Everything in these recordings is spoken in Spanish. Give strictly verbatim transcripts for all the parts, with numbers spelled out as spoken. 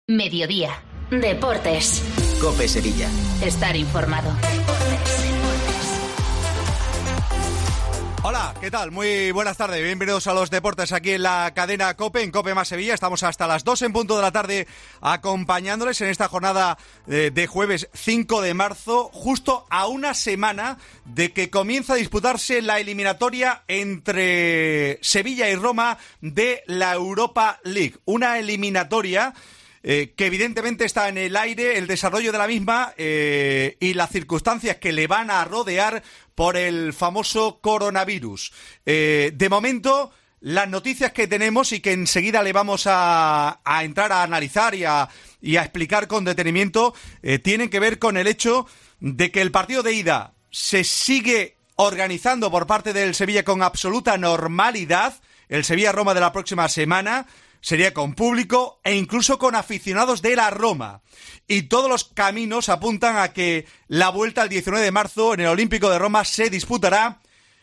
Mediodía. Deportes. COPE Sevilla. Estar informado. Hola, ¿qué tal? Muy buenas tardes, bienvenidos a los deportes aquí en la cadena COPE, en COPE más Sevilla. Estamos hasta las dos en punto de la tarde acompañándoles en esta jornada de, de jueves cinco de marzo, justo a una semana de que comienza a disputarse la eliminatoria entre Sevilla y Roma de la Europa League. Una eliminatoria Eh, que evidentemente está en el aire, el desarrollo de la misma eh, y las circunstancias que le van a rodear por el famoso coronavirus. Eh, de momento, las noticias que tenemos y que enseguida le vamos a, a entrar a analizar y a, y a explicar con detenimiento, eh, tienen que ver con el hecho de que el partido de ida se sigue organizando por parte del Sevilla con absoluta normalidad. El Sevilla-Roma de la próxima semana sería con público e incluso con aficionados de la Roma. Y todos los caminos apuntan a que la vuelta el diecinueve de marzo en el Olímpico de Roma se disputará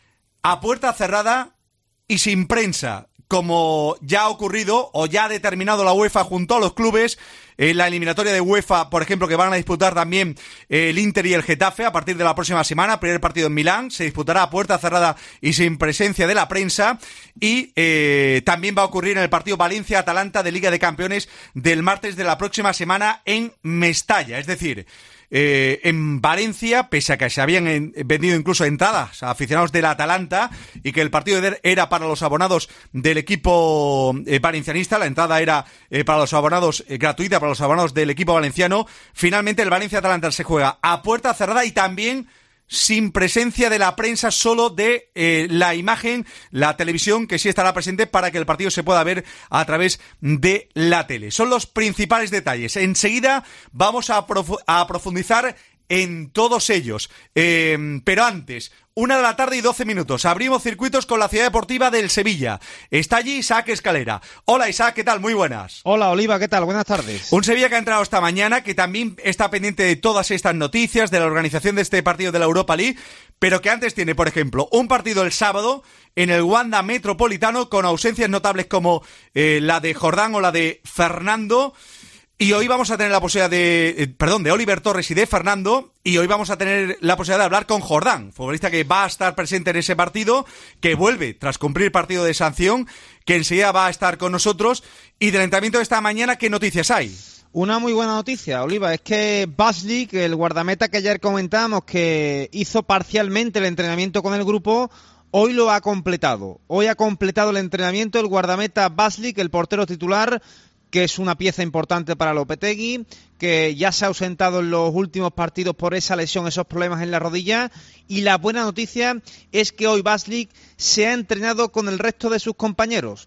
a puerta cerrada y sin prensa, como ya ha ocurrido o ya ha determinado la UEFA junto a los clubes en la eliminatoria de UEFA, por ejemplo, que van a disputar también el Inter y el Getafe a partir de la próxima semana. Primer partido en Milán, se disputará a puerta cerrada y sin presencia de la prensa. Y eh, también va a ocurrir en el partido Valencia-Atalanta de Liga de Campeones del martes de la próxima semana en Mestalla. Es decir, Eh, en Valencia, pese a que se habían en, vendido incluso entradas a aficionados del Atalanta y que el partido era para los abonados del equipo eh, valencianista, la entrada era eh, para los abonados eh, gratuita para los abonados del equipo valenciano, finalmente el Valencia-Atalanta se juega a puerta cerrada y también sin presencia de la prensa, solo de eh, la imagen, la televisión, que sí estará presente para que el partido se pueda ver a través de la tele. Son los principales detalles. Enseguida vamos a, profu- a profundizar en todos ellos. Eh, pero antes, una de la tarde y doce minutos. Abrimos circuitos con la Ciudad Deportiva del Sevilla. Está allí Isaac Escalera. Hola Isaac, ¿qué tal? Muy buenas. Hola Oliva, ¿qué tal? Buenas tardes. Un Sevilla que ha entrado esta mañana, que también está pendiente de todas estas noticias, de la organización de este partido de la Europa League, pero que antes tiene, por ejemplo, un partido el sábado en el Wanda Metropolitano con ausencias notables como eh, la de Jordán o la de Fernando. Y hoy vamos a tener la posibilidad de, eh, perdón, de Oliver Torres y de Fernando, y hoy vamos a tener la posibilidad de hablar con Jordán, futbolista que va a estar presente en ese partido, que vuelve tras cumplir partido de sanción, que enseguida va a estar con nosotros. Y del entrenamiento de esta mañana, ¿qué noticias hay? Una muy buena noticia, Oliva, es que Baslik, el guardameta que ayer comentábamos que hizo parcialmente el entrenamiento con el grupo, hoy lo ha completado. Hoy ha completado el entrenamiento el guardameta Baslik, el portero titular, que es una pieza importante para Lopetegui, que ya se ha ausentado en los últimos partidos por esa lesión, esos problemas en la rodilla. Y la buena noticia es que hoy Baslik se ha entrenado con el resto de sus compañeros.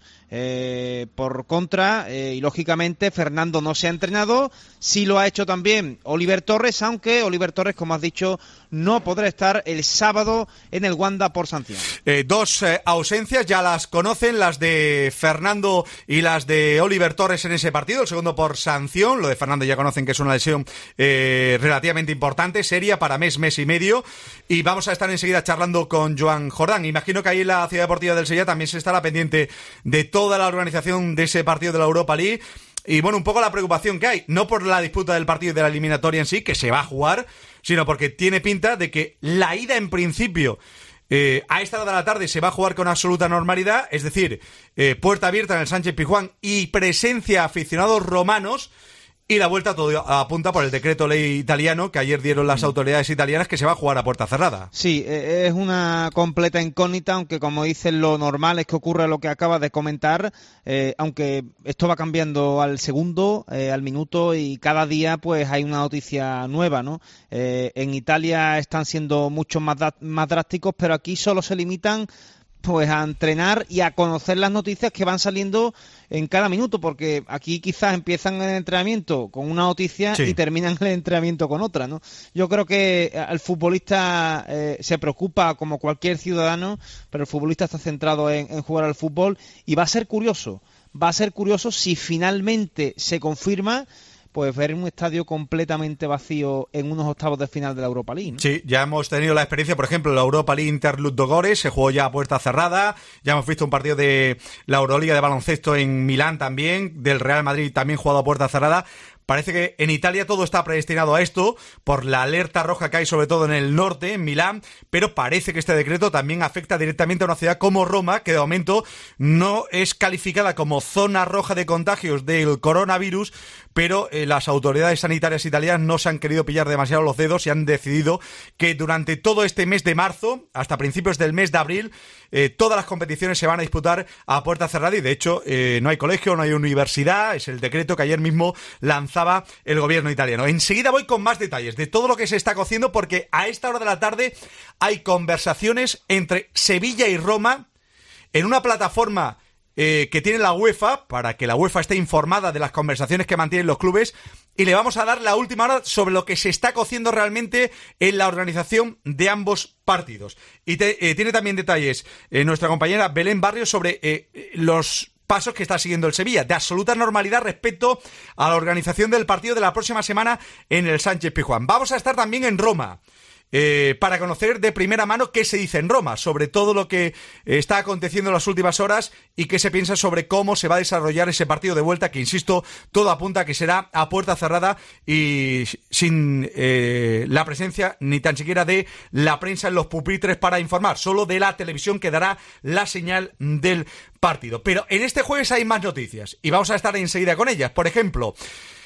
Eh, por contra, eh, y lógicamente Fernando no se ha entrenado, sí lo ha hecho también Oliver Torres, aunque Oliver Torres, como has dicho, no podrá estar el sábado en el Wanda por sanción. Eh, dos eh, ausencias, ya las conocen, las de Fernando y las de Oliver Torres en ese partido, el segundo por sanción. Lo de Fernando ya conocen que es una lesión eh, relativamente importante, seria, para mes, mes y medio. Y vamos a estar enseguida charlando con Joan Jordán. Imagino que ahí en la Ciudad Deportiva del Sevilla también se estará pendiente de toda la organización de ese partido de la Europa League. Y bueno, un poco la preocupación que hay, no por la disputa del partido de la eliminatoria en sí, que se va a jugar, sino porque tiene pinta de que la ida en principio eh, a esta hora de la tarde se va a jugar con absoluta normalidad, es decir, eh, puerta abierta en el Sánchez Pizjuán y presencia de aficionados romanos. Y la vuelta todo apunta por el decreto ley italiano que ayer dieron las autoridades italianas, que se va a jugar a puerta cerrada. Sí, es una completa incógnita, aunque como dicen, lo normal es que ocurra lo que acabas de comentar, eh, aunque esto va cambiando al segundo, eh, al minuto, y cada día pues hay una noticia nueva, ¿no? Eh, en Italia están siendo mucho más, da- más drásticos, pero aquí solo se limitan pues a entrenar y a conocer las noticias que van saliendo en cada minuto, porque aquí quizás empiezan el entrenamiento con una noticia sí. y terminan el entrenamiento con otra, ¿no? Yo creo que el futbolista eh, se preocupa como cualquier ciudadano, pero el futbolista está centrado en, en jugar al fútbol, y va a ser curioso, va a ser curioso si finalmente se confirma pues ver un estadio completamente vacío en unos octavos de final de la Europa League, ¿no? Sí, ya hemos tenido la experiencia, por ejemplo, la Europa League Inter Ludogorets, se jugó ya a puerta cerrada, ya hemos visto un partido de la Euroliga de baloncesto en Milán también, del Real Madrid también jugado a puerta cerrada. Parece que en Italia todo está predestinado a esto, por la alerta roja que hay sobre todo en el norte, en Milán, pero parece que este decreto también afecta directamente a una ciudad como Roma, que de momento no es calificada como zona roja de contagios del coronavirus, pero eh, las autoridades sanitarias italianas no se han querido pillar demasiado los dedos y han decidido que durante todo este mes de marzo, hasta principios del mes de abril, eh, todas las competiciones se van a disputar a puerta cerrada y de hecho eh, no hay colegio, no hay universidad, es el decreto que ayer mismo lanzaba el gobierno italiano. Enseguida voy con más detalles de todo lo que se está cociendo porque a esta hora de la tarde hay conversaciones entre Sevilla y Roma en una plataforma Eh, que tiene la UEFA, para que la UEFA esté informada de las conversaciones que mantienen los clubes, y le vamos a dar la última hora sobre lo que se está cociendo realmente en la organización de ambos partidos. Y te, eh, tiene también detalles eh, nuestra compañera Belén Barrios sobre eh, los pasos que está siguiendo el Sevilla, de absoluta normalidad respecto a la organización del partido de la próxima semana en el Sánchez Pizjuán. Vamos a estar también en Roma, Eh, para conocer de primera mano qué se dice en Roma, sobre todo lo que está aconteciendo en las últimas horas y qué se piensa sobre cómo se va a desarrollar ese partido de vuelta, que insisto, todo apunta a que será a puerta cerrada y sin eh, la presencia ni tan siquiera de la prensa en los pupitres para informar, solo de la televisión que dará la señal del partido. Pero en este jueves hay más noticias y vamos a estar enseguida con ellas. Por ejemplo,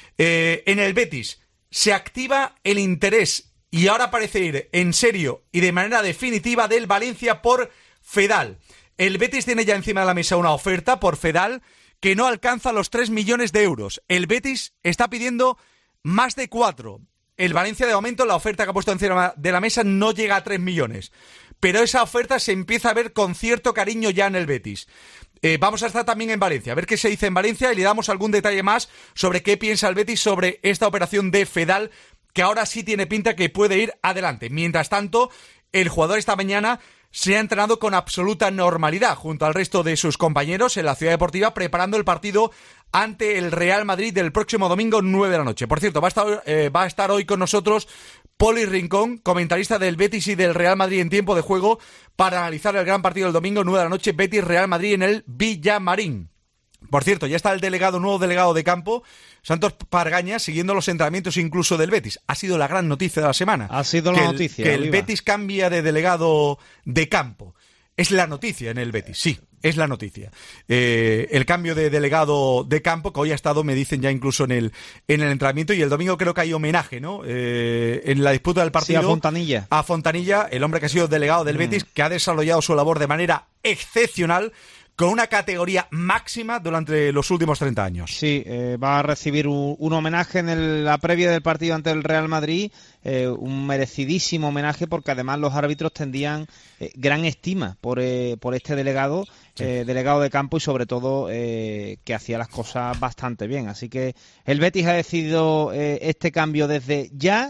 eh, en el Betis se activa el interés y ahora parece ir en serio y de manera definitiva del Valencia por Fedal. El Betis tiene ya encima de la mesa una oferta por Fedal que no alcanza los tres millones de euros. El Betis está pidiendo más de cuatro. El Valencia, de momento, la oferta que ha puesto encima de la mesa no llega a tres millones. Pero esa oferta se empieza a ver con cierto cariño ya en el Betis. Eh, vamos a estar también en Valencia, a ver qué se dice en Valencia y le damos algún detalle más sobre qué piensa el Betis sobre esta operación de Fedal, que ahora sí tiene pinta que puede ir adelante. Mientras tanto, el jugador esta mañana se ha entrenado con absoluta normalidad junto al resto de sus compañeros en la Ciudad Deportiva, preparando el partido ante el Real Madrid del próximo domingo nueve de la noche. Por cierto, va a estar, eh, va a estar hoy con nosotros Poli Rincón, comentarista del Betis y del Real Madrid en tiempo de juego, para analizar el gran partido del domingo nueve de la noche, Betis-Real Madrid en el Villamarín. Por cierto, ya está el delegado, nuevo delegado de campo, Santos Pargaña, siguiendo los entrenamientos incluso del Betis. Ha sido la gran noticia de la semana. Ha sido la que noticia. El, que el Oliva. Betis cambia de delegado de campo. Es la noticia en el Betis, sí, es la noticia. Eh, el cambio de delegado de campo, que hoy ha estado, me dicen ya incluso en el en el entrenamiento, y el domingo creo que hay homenaje, ¿no? Eh, en la disputa del partido. Sí, a Fontanilla. A Fontanilla, el hombre que ha sido delegado del Betis, mm. que ha desarrollado su labor de manera excepcional, con una categoría máxima durante los últimos treinta años. Sí, eh, va a recibir un, un homenaje en el, la previa del partido ante el Real Madrid, eh, un merecidísimo homenaje porque además los árbitros tendían eh, gran estima por, eh, por este delegado, sí. eh, delegado de campo y sobre todo eh, que hacía las cosas bastante bien. Así que el Betis ha decidido eh, este cambio desde ya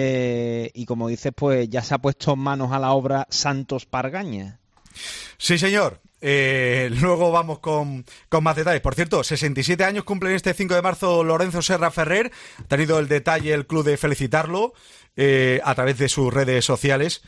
eh, y como dices, pues ya se ha puesto manos a la obra Santos Pargaña. Sí, señor. Eh, luego vamos con, con más detalles. Por cierto, sesenta y siete años cumplen este cinco de marzo Lorenzo Serra Ferrer. Ha tenido el detalle el club de felicitarlo eh, a través de sus redes sociales.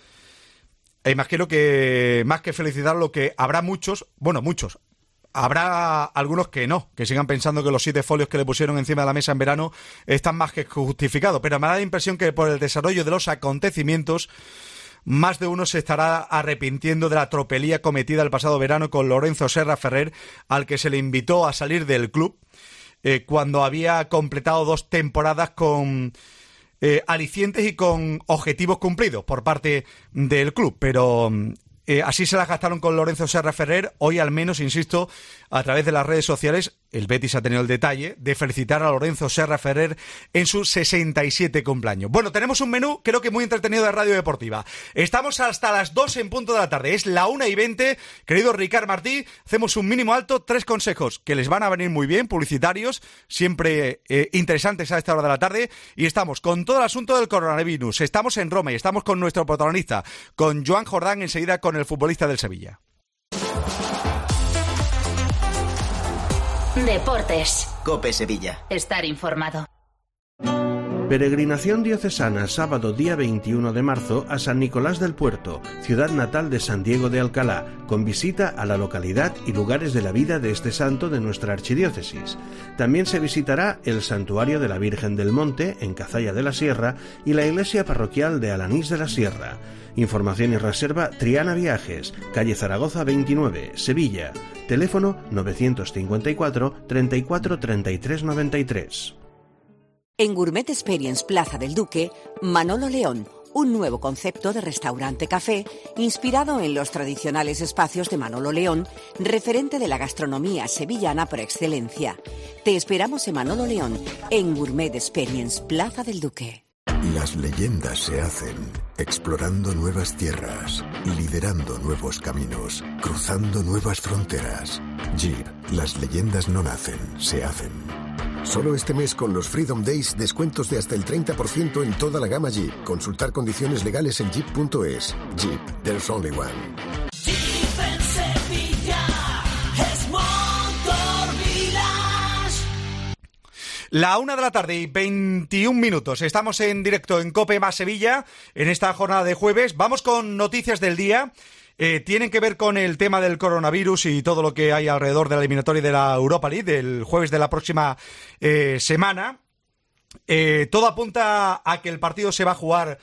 E imagino que más que felicitarlo, que habrá muchos, bueno, muchos, habrá algunos que no, que sigan pensando que los siete folios que le pusieron encima de la mesa en verano están más que justificados. Pero me da la impresión que por el desarrollo de los acontecimientos, más de uno se estará arrepintiendo de la tropelía cometida el pasado verano con Lorenzo Serra Ferrer, al que se le invitó a salir del club eh, cuando había completado dos temporadas con eh, alicientes y con objetivos cumplidos por parte del club. Pero eh, así se las gastaron con Lorenzo Serra Ferrer. Hoy al menos, insisto, a través de las redes sociales, el Betis ha tenido el detalle de felicitar a Lorenzo Serra Ferrer en su sesenta y siete cumpleaños. Bueno, tenemos un menú creo que muy entretenido de Radio Deportiva. Estamos hasta las dos en punto de la tarde. Es la una y veinte. Querido Ricard Martí, hacemos un mínimo alto. Tres consejos que les van a venir muy bien, publicitarios, siempre eh, interesantes a esta hora de la tarde. Y estamos con todo el asunto del coronavirus. Estamos en Roma y estamos con nuestro protagonista, con Joan Jordán, enseguida con el futbolista del Sevilla. Deportes. COPE Sevilla. Estar informado. Peregrinación diocesana sábado día veintiuno de marzo a San Nicolás del Puerto, ciudad natal de San Diego de Alcalá, con visita a la localidad y lugares de la vida de este santo de nuestra archidiócesis. También se visitará el Santuario de la Virgen del Monte, en Cazalla de la Sierra, y la iglesia parroquial de Alanís de la Sierra. Información y reserva Triana Viajes, calle Zaragoza veintinueve, Sevilla. Teléfono novecientos cincuenta y cuatro, treinta y cuatro, treinta y tres, noventa y tres. En Gourmet Experience Plaza del Duque, Manolo León, un nuevo concepto de restaurante-café inspirado en los tradicionales espacios de Manolo León, referente de la gastronomía sevillana por excelencia. Te esperamos en Manolo León, en Gourmet Experience Plaza del Duque. Las leyendas se hacen explorando nuevas tierras, liderando nuevos caminos, cruzando nuevas fronteras. Jeep, las leyendas no nacen, se hacen. Solo este mes con los Freedom Days, descuentos de hasta el treinta por ciento en toda la gama Jeep. Consultar condiciones legales en jeep punto es. Jeep, there's only one. Jeep en Sevilla es Motor Village. La una de la tarde y veintiún minutos. Estamos en directo en COPE más Sevilla en esta jornada de jueves. Vamos con noticias del día. Eh, tienen que ver con el tema del coronavirus y todo lo que hay alrededor de la eliminatoria de la Europa League del jueves de la próxima eh, semana. Eh, todo apunta a que el partido se va a jugar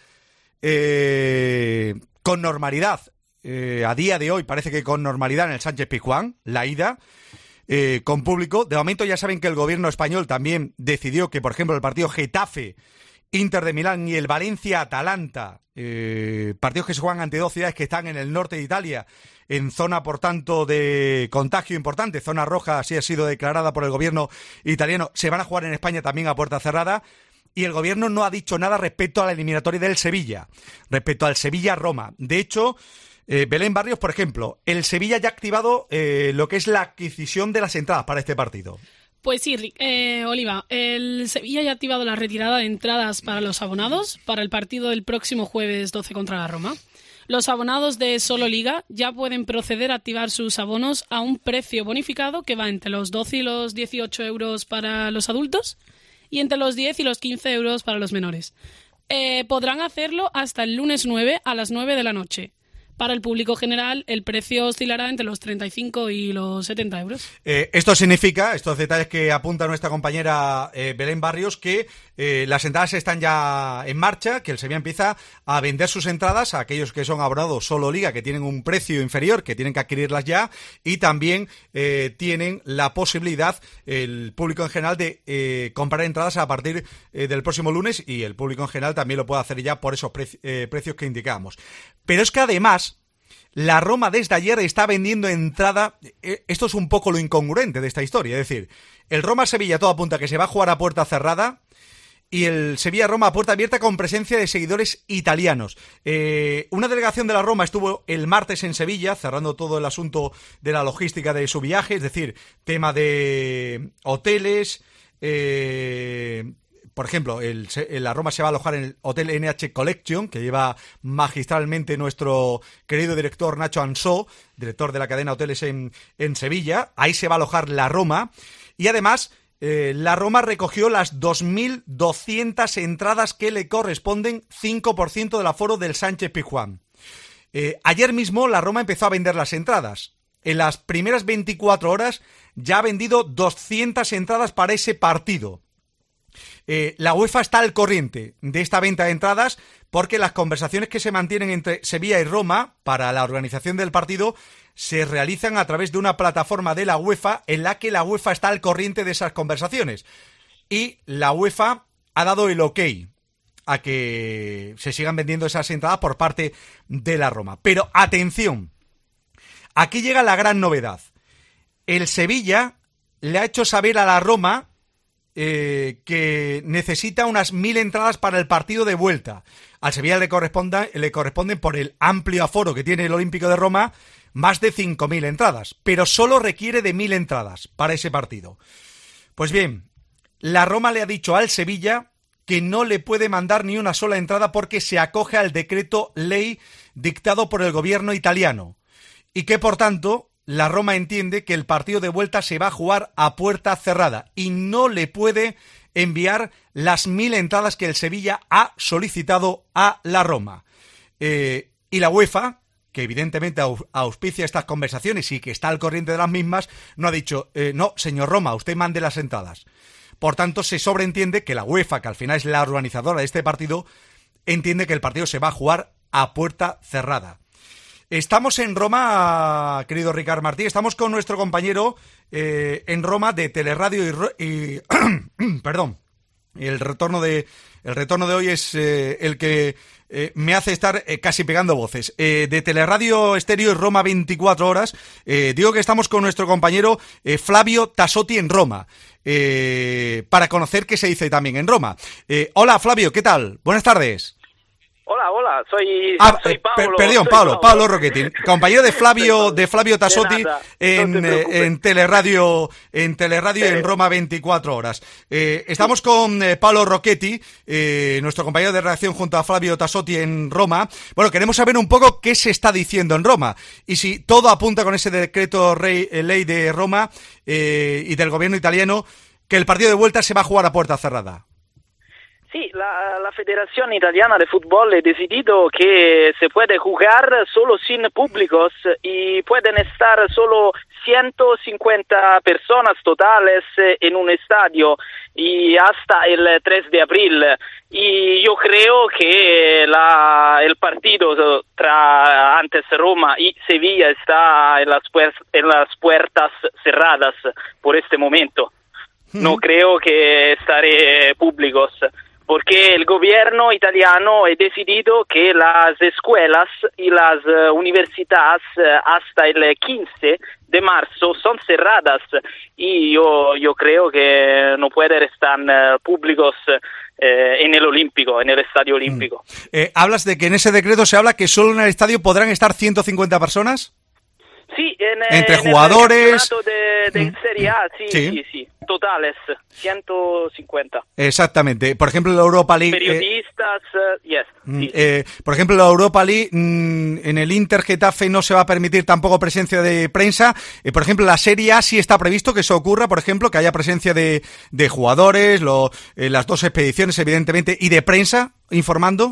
eh, con normalidad. Eh, a día de hoy parece que con normalidad en el Sánchez-Pizjuán, la ida, eh, con público. De momento ya saben que el gobierno español también decidió que, por ejemplo, el partido Getafe, Inter de Milán y el Valencia-Atalanta, eh, partidos que se juegan ante dos ciudades que están en el norte de Italia, en zona, por tanto, de contagio importante, zona roja, así ha sido declarada por el gobierno italiano, se van a jugar en España también a puerta cerrada. Y el gobierno no ha dicho nada respecto a la eliminatoria del Sevilla, respecto al Sevilla-Roma. De hecho, eh, Belén Barrios, por ejemplo, el Sevilla ya ha activado eh, lo que es la adquisición de las entradas para este partido. Pues sí, Rick, eh, Oliva, el Sevilla ya ha activado la retirada de entradas para los abonados para el partido del próximo jueves doce contra la Roma. Los abonados de Solo Liga ya pueden proceder a activar sus abonos a un precio bonificado que va entre los doce y los dieciocho euros para los adultos y entre los diez y los quince euros para los menores. Eh, podrán hacerlo hasta el lunes nueve a las nueve de la noche. Para el público general, el precio oscilará entre los treinta y cinco y los setenta euros. Eh, esto significa, estos detalles que apunta nuestra compañera eh, Belén Barrios, que eh, las entradas están ya en marcha, que el Sevilla empieza a vender sus entradas a aquellos que son abonados Solo Liga, que tienen un precio inferior, que tienen que adquirirlas ya, y también eh, tienen la posibilidad, el público en general, de eh, comprar entradas a partir eh, del próximo lunes, y el público en general también lo puede hacer ya por esos pre- eh, precios que indicábamos. Pero es que además la Roma desde ayer está vendiendo entrada. Esto es un poco lo incongruente de esta historia. Es decir, el Roma-Sevilla todo apunta que se va a jugar a puerta cerrada y el Sevilla-Roma a puerta abierta con presencia de seguidores italianos. Eh, una delegación de la Roma estuvo el martes en Sevilla cerrando todo el asunto de la logística de su viaje, es decir, tema de hoteles. Eh, Por ejemplo, el, el, la Roma se va a alojar en el Hotel N H Collection, que lleva magistralmente nuestro querido director Nacho Ansó, director de la cadena Hoteles en, en Sevilla. Ahí se va a alojar la Roma. Y además, eh, la Roma recogió las dos mil doscientas entradas que le corresponden, cinco por ciento del aforo del Sánchez-Pizjuán. Eh, ayer mismo la Roma empezó a vender las entradas. En las primeras veinticuatro horas ya ha vendido doscientas entradas para ese partido. Eh, la UEFA está al corriente de esta venta de entradas porque las conversaciones que se mantienen entre Sevilla y Roma para la organización del partido se realizan a través de una plataforma de la UEFA en la que la UEFA está al corriente de esas conversaciones. Y la UEFA ha dado el ok a que se sigan vendiendo esas entradas por parte de la Roma. Pero atención, aquí llega la gran novedad. El Sevilla le ha hecho saber a la Roma Eh, que necesita unas mil entradas para el partido de vuelta. Al Sevilla le, corresponda, le corresponden, por el amplio aforo que tiene el Olímpico de Roma, más de cinco mil entradas, pero solo requiere de mil entradas para ese partido. Pues bien, la Roma le ha dicho al Sevilla que no le puede mandar ni una sola entrada porque se acoge al decreto ley dictado por el gobierno italiano y que, por tanto, la Roma entiende que el partido de vuelta se va a jugar a puerta cerrada y no le puede enviar las mil entradas que el Sevilla ha solicitado a la Roma. Eh, y la UEFA, que evidentemente auspicia estas conversaciones y que está al corriente de las mismas, no ha dicho, eh, no, señor Roma, usted mande las entradas. Por tanto, se sobreentiende que la UEFA, que al final es la organizadora de este partido, entiende que el partido se va a jugar a puerta cerrada. Estamos en Roma, querido Ricard Martí, estamos con nuestro compañero eh, en Roma de Teleradio y... y perdón, el retorno de el retorno de hoy es eh, el que eh, me hace estar eh, casi pegando voces. Eh, de Teleradio Estéreo y Roma veinticuatro horas, eh, digo que estamos con nuestro compañero eh, Flavio Tassotti en Roma, eh, para conocer qué se dice también en Roma. Eh, hola Flavio, ¿qué tal? Buenas tardes. Hola, hola, soy, ah, soy Paolo. Per, perdón, soy Paolo, Paolo, Paolo Rocchetti, compañero de Flavio de Flavio Tassotti de nada, en, no eh, en Teleradio, en Teleradio sí. en Roma veinticuatro horas. Eh, estamos con eh, Paolo Rocchetti, eh, nuestro compañero de redacción junto a Flavio Tassotti en Roma. Bueno, queremos saber un poco qué se está diciendo en Roma y si todo apunta con ese decreto rey, eh, ley de Roma eh, y del gobierno italiano que el partido de vuelta se va a jugar a puerta cerrada. Sí, la, la Federación Italiana de Fútbol ha decidido que se puede jugar solo sin públicos y pueden estar solo ciento cincuenta personas totales en un estadio y hasta el tres de abril. Y yo creo que la, el partido tra antes Roma y Sevilla está en las, puer en las puertas cerradas por este momento. No creo que estaré públicos, porque el gobierno italiano ha decidido que las escuelas y las uh, universidades uh, hasta el quince de marzo son cerradas y yo, yo creo que no pueden estar uh, públicos uh, en el Olímpico, en el Estadio Olímpico. Mm. Eh, ¿Hablas de que en ese decreto se habla que solo en el estadio podrán estar ciento cincuenta personas? Sí, en, entre en jugadores el de, de Serie A, sí, sí, sí, sí, totales, ciento cincuenta. Exactamente. Por ejemplo, la Europa League... Periodistas, eh, uh, yes. Sí, eh, sí. Por ejemplo, la Europa League, mmm, en el Inter Getafe no se va a permitir tampoco presencia de prensa. Eh, por ejemplo, la Serie A sí está previsto que eso ocurra, por ejemplo, que haya presencia de, de jugadores, lo, eh, las dos expediciones, evidentemente, y de prensa informando.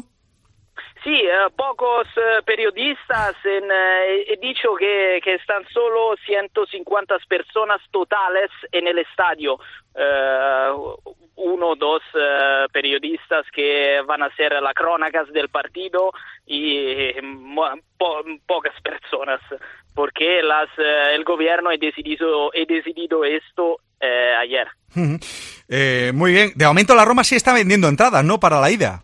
Sí, eh, pocos eh, periodistas en, eh, he dicho que, que están solo ciento cincuenta personas totales en el estadio. Eh, uno o dos eh, periodistas que van a hacer las crónicas del partido y eh, po pocas personas, porque las, eh, el gobierno ha decidido, ha decidido esto eh, ayer. Uh-huh. eh, muy bien. De momento la Roma sí está vendiendo entradas, ¿no?, para la ida.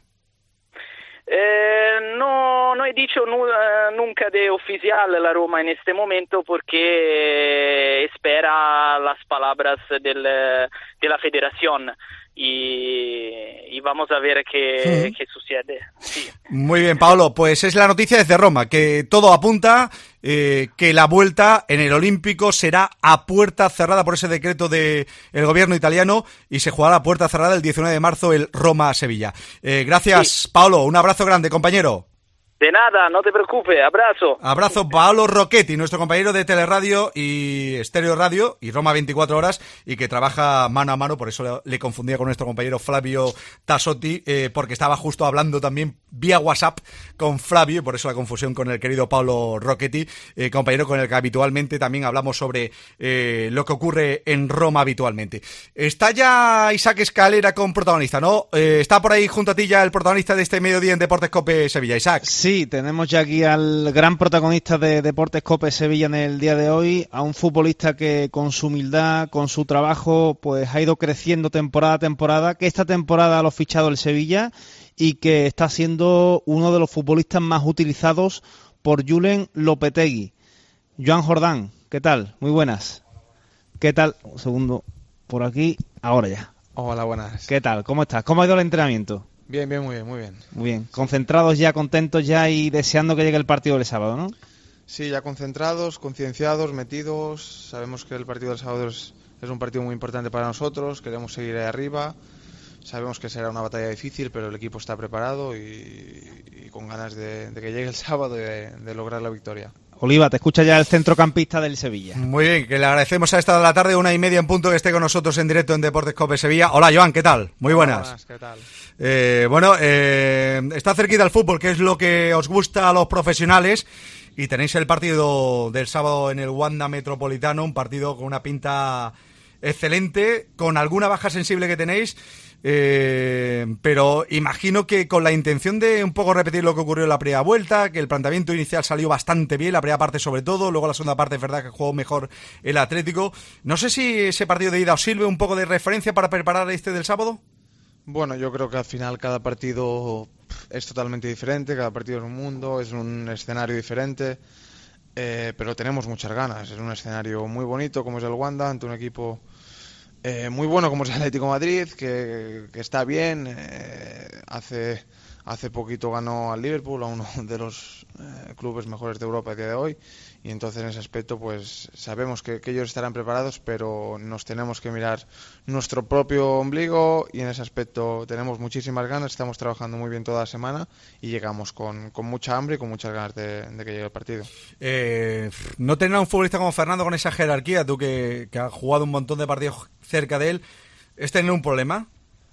Eh, no, no he dicho nu uh, nunca de oficial la Roma en este momento porque espera las palabras del, de la federación y, y vamos a ver qué, sí. qué sucede. Sí. Muy bien, Paolo, pues es la noticia desde Roma, que todo apunta eh, que la vuelta en el Olímpico será a puerta cerrada por ese decreto del gobierno italiano y se jugará a puerta cerrada el diecinueve de marzo el Roma-Sevilla. Eh, gracias, sí. Paolo, un abrazo grande, compañero. De nada, no te preocupes, abrazo. Abrazo, Paolo Rocchetti, nuestro compañero de Teleradio y Estéreo Radio y Roma veinticuatro horas y que trabaja mano a mano, por eso le confundía con nuestro compañero Flavio Tassotti, eh, porque estaba justo hablando también vía WhatsApp con Flavio y por eso la confusión con el querido Paolo Rocchetti, eh, compañero con el que habitualmente también hablamos sobre eh, lo que ocurre en Roma habitualmente. Está ya Isaac Escalera con protagonista, ¿no? Eh, está por ahí junto a ti ya el protagonista de este mediodía en Deportes Cope Sevilla, Isaac. Sí. Sí, tenemos ya aquí al gran protagonista de Deportes Cope Sevilla en el día de hoy, a un futbolista que con su humildad, con su trabajo, pues ha ido creciendo temporada a temporada, que esta temporada lo ha fichado el Sevilla y que está siendo uno de los futbolistas más utilizados por Julen Lopetegui. Joan Jordán, ¿qué tal? Muy buenas. ¿Qué tal? Un segundo, por aquí, ahora ya. Hola, buenas. ¿Qué tal? ¿Cómo estás? ¿Cómo ha ido el entrenamiento? Bien, bien, muy bien, muy bien. Muy bien. Concentrados ya, contentos ya y deseando que llegue el partido del sábado, ¿no? Sí, ya concentrados, concienciados, metidos. Sabemos que el partido del sábado es, es un partido muy importante para nosotros. Queremos seguir ahí arriba. Sabemos que será una batalla difícil, pero el equipo está preparado y, y con ganas de, de que llegue el sábado y de, de lograr la victoria. Oliva, te escucha ya el centrocampista del Sevilla. Muy bien, que le agradecemos a esta de la tarde, una y media en punto, que esté con nosotros en directo en Deportes Cope Sevilla. Hola, Joan, ¿qué tal? Muy buenas. Hola, buenas, ¿qué tal? Eh, bueno, eh, está cerquita el fútbol, que es lo que os gusta a los profesionales, y tenéis el partido del sábado en el Wanda Metropolitano, un partido con una pinta excelente, con alguna baja sensible que tenéis, eh, pero imagino que con la intención de un poco repetir lo que ocurrió en la primera vuelta, que el planteamiento inicial salió bastante bien, la primera parte sobre todo, luego la segunda parte es verdad que jugó mejor el Atlético. No sé si ese partido de ida os sirve un poco de referencia para preparar este del sábado. Bueno, yo creo que al final cada partido es totalmente diferente, cada partido es un mundo, es un escenario diferente, eh, pero tenemos muchas ganas. Es un escenario muy bonito como es el Wanda, ante un equipo eh, muy bueno como es el Atlético de Madrid, que, que está bien, eh, hace, hace poquito ganó al Liverpool, a uno de los eh, clubes mejores de Europa a día de hoy, y entonces en ese aspecto pues sabemos que, que ellos estarán preparados, pero nos tenemos que mirar nuestro propio ombligo, y en ese aspecto tenemos muchísimas ganas, estamos trabajando muy bien toda la semana y llegamos con, con mucha hambre y con muchas ganas de, de que llegue el partido. Eh, no tener a un futbolista como Fernando con esa jerarquía, tú que, que has jugado un montón de partidos cerca de él, ¿es tener un problema?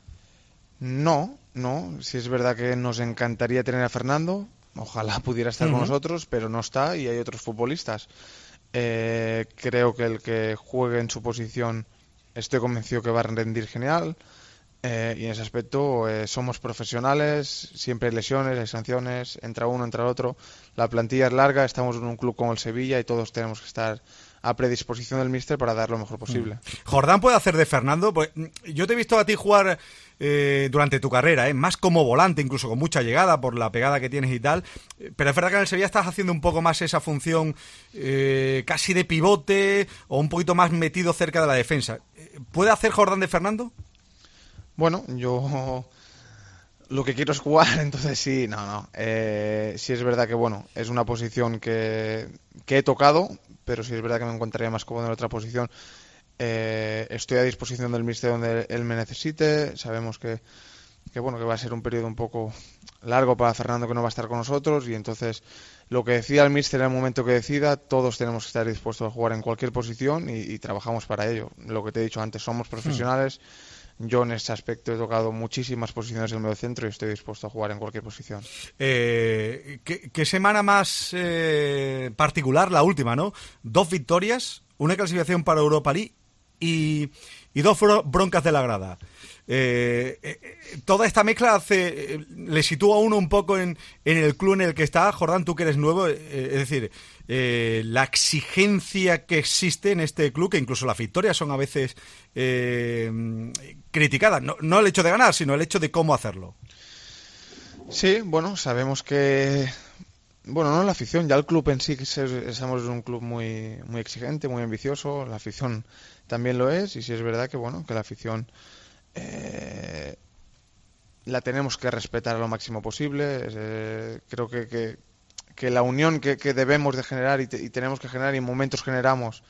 No, no, si es verdad que nos encantaría tener a Fernando. Ojalá pudiera estar uh-huh. con nosotros, pero no está, y hay otros futbolistas. Eh, creo que el que juegue en su posición, estoy convencido que va a rendir genial. Eh, y en ese aspecto eh, somos profesionales, siempre hay lesiones, hay sanciones, entra uno, entra el otro. La plantilla es larga, estamos en un club como el Sevilla y todos tenemos que estar a predisposición del míster para dar lo mejor posible. Jordán puede hacer de Fernando, pues yo te he visto a ti jugar eh, durante tu carrera, eh, más como volante, incluso con mucha llegada por la pegada que tienes y tal, pero es verdad que en el Sevilla estás haciendo un poco más esa función eh, casi de pivote o un poquito más metido cerca de la defensa. ¿Puede hacer Jordán de Fernando? Bueno, yo lo que quiero es jugar, entonces sí, no, no. Eh, sí es verdad que, bueno, es una posición que, que he tocado, pero sí es verdad que me encontraría más cómodo en otra posición. Eh, estoy a disposición del míster donde él me necesite. Sabemos que, que, bueno, que va a ser un periodo un poco largo para Fernando, que no va a estar con nosotros, y entonces lo que decida el míster en el momento que decida, todos tenemos que estar dispuestos a jugar en cualquier posición y, y trabajamos para ello. Lo que te he dicho antes, somos profesionales. Hmm. Yo en ese aspecto he tocado muchísimas posiciones en el medio centro y estoy dispuesto a jugar en cualquier posición. Eh, ¿qué, qué semana más eh, particular la última, ¿no? Dos victorias, una clasificación para Europa League y, y dos broncas de la grada. Eh, eh, toda esta mezcla hace, eh, le sitúa a uno un poco en, en el club en el que está. Jordán, tú que eres nuevo, eh, es decir, eh, la exigencia que existe en este club, que incluso las victorias son a veces eh, criticadas, no, no el hecho de ganar, sino el hecho de cómo hacerlo. Sí, bueno, sabemos que, bueno, no la afición, ya el club en sí, que somos un club muy, muy exigente, muy ambicioso, la afición también lo es, y sí es verdad que, bueno, que la afición Eh, la tenemos que respetar a lo máximo posible. Eh, creo que, que, que la unión que, que debemos de generar y, te, y tenemos que generar y en momentos generamos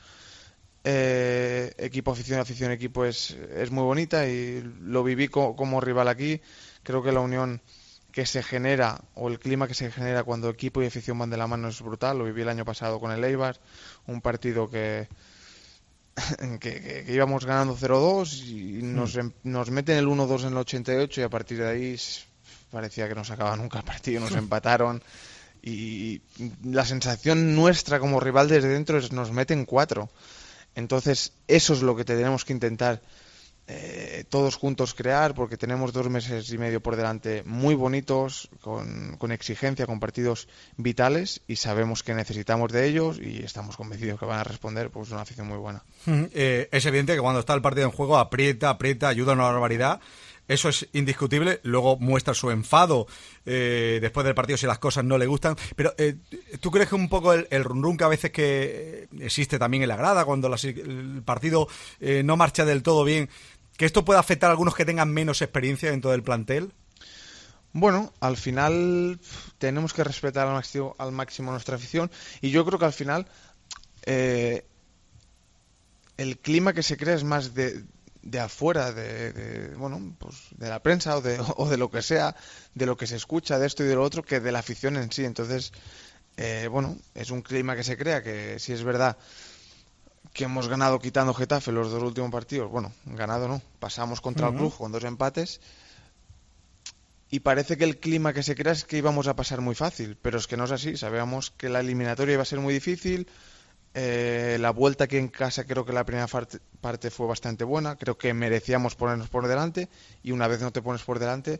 eh, equipo, afición, afición, equipo es, es muy bonita, y lo viví co, como rival aquí. Creo que la unión que se genera o el clima que se genera cuando equipo y afición van de la mano es brutal. Lo viví el año pasado con el Eibar, un partido que Que, que, que íbamos ganando cero dos y nos, mm. nos meten el uno dos en el ochenta y ocho, y a partir de ahí parecía que no se acababa nunca el partido, nos empataron, y la sensación nuestra como rival desde dentro es nos meten cuatro. Entonces eso es lo que tenemos que intentar eh, todos juntos crear, porque tenemos dos meses y medio por delante muy bonitos, con, con exigencia, con partidos vitales, y sabemos que necesitamos de ellos y estamos convencidos que van a responder, pues una afición muy buena. Eh, es evidente que cuando está el partido en juego aprieta, aprieta, ayuda a una barbaridad. Eso es indiscutible. Luego muestra su enfado eh, después del partido si las cosas no le gustan. Pero eh, ¿tú crees que un poco el, el run run que a veces que existe también en la grada cuando la, el partido eh, no marcha del todo bien, que esto puede afectar a algunos que tengan menos experiencia dentro del plantel? Bueno, al final tenemos que respetar al máximo, al máximo nuestra afición, y yo creo que al final eh, el clima que se crea es más de, de afuera, de, de bueno, pues de la prensa o de, o de lo que sea, de lo que se escucha, de esto y de lo otro, que de la afición en sí. Entonces eh, bueno, es un clima que se crea, que si es verdad que hemos ganado quitando Getafe los dos últimos partidos, bueno, ganado no, pasamos contra uh-huh. el club con dos empates, y parece que el clima que se crea es que íbamos a pasar muy fácil, pero es que no es así. Sabíamos que la eliminatoria iba a ser muy difícil. Eh, la vuelta aquí en casa, creo que la primera parte, parte fue bastante buena, creo que merecíamos ponernos por delante, y una vez no te pones por delante,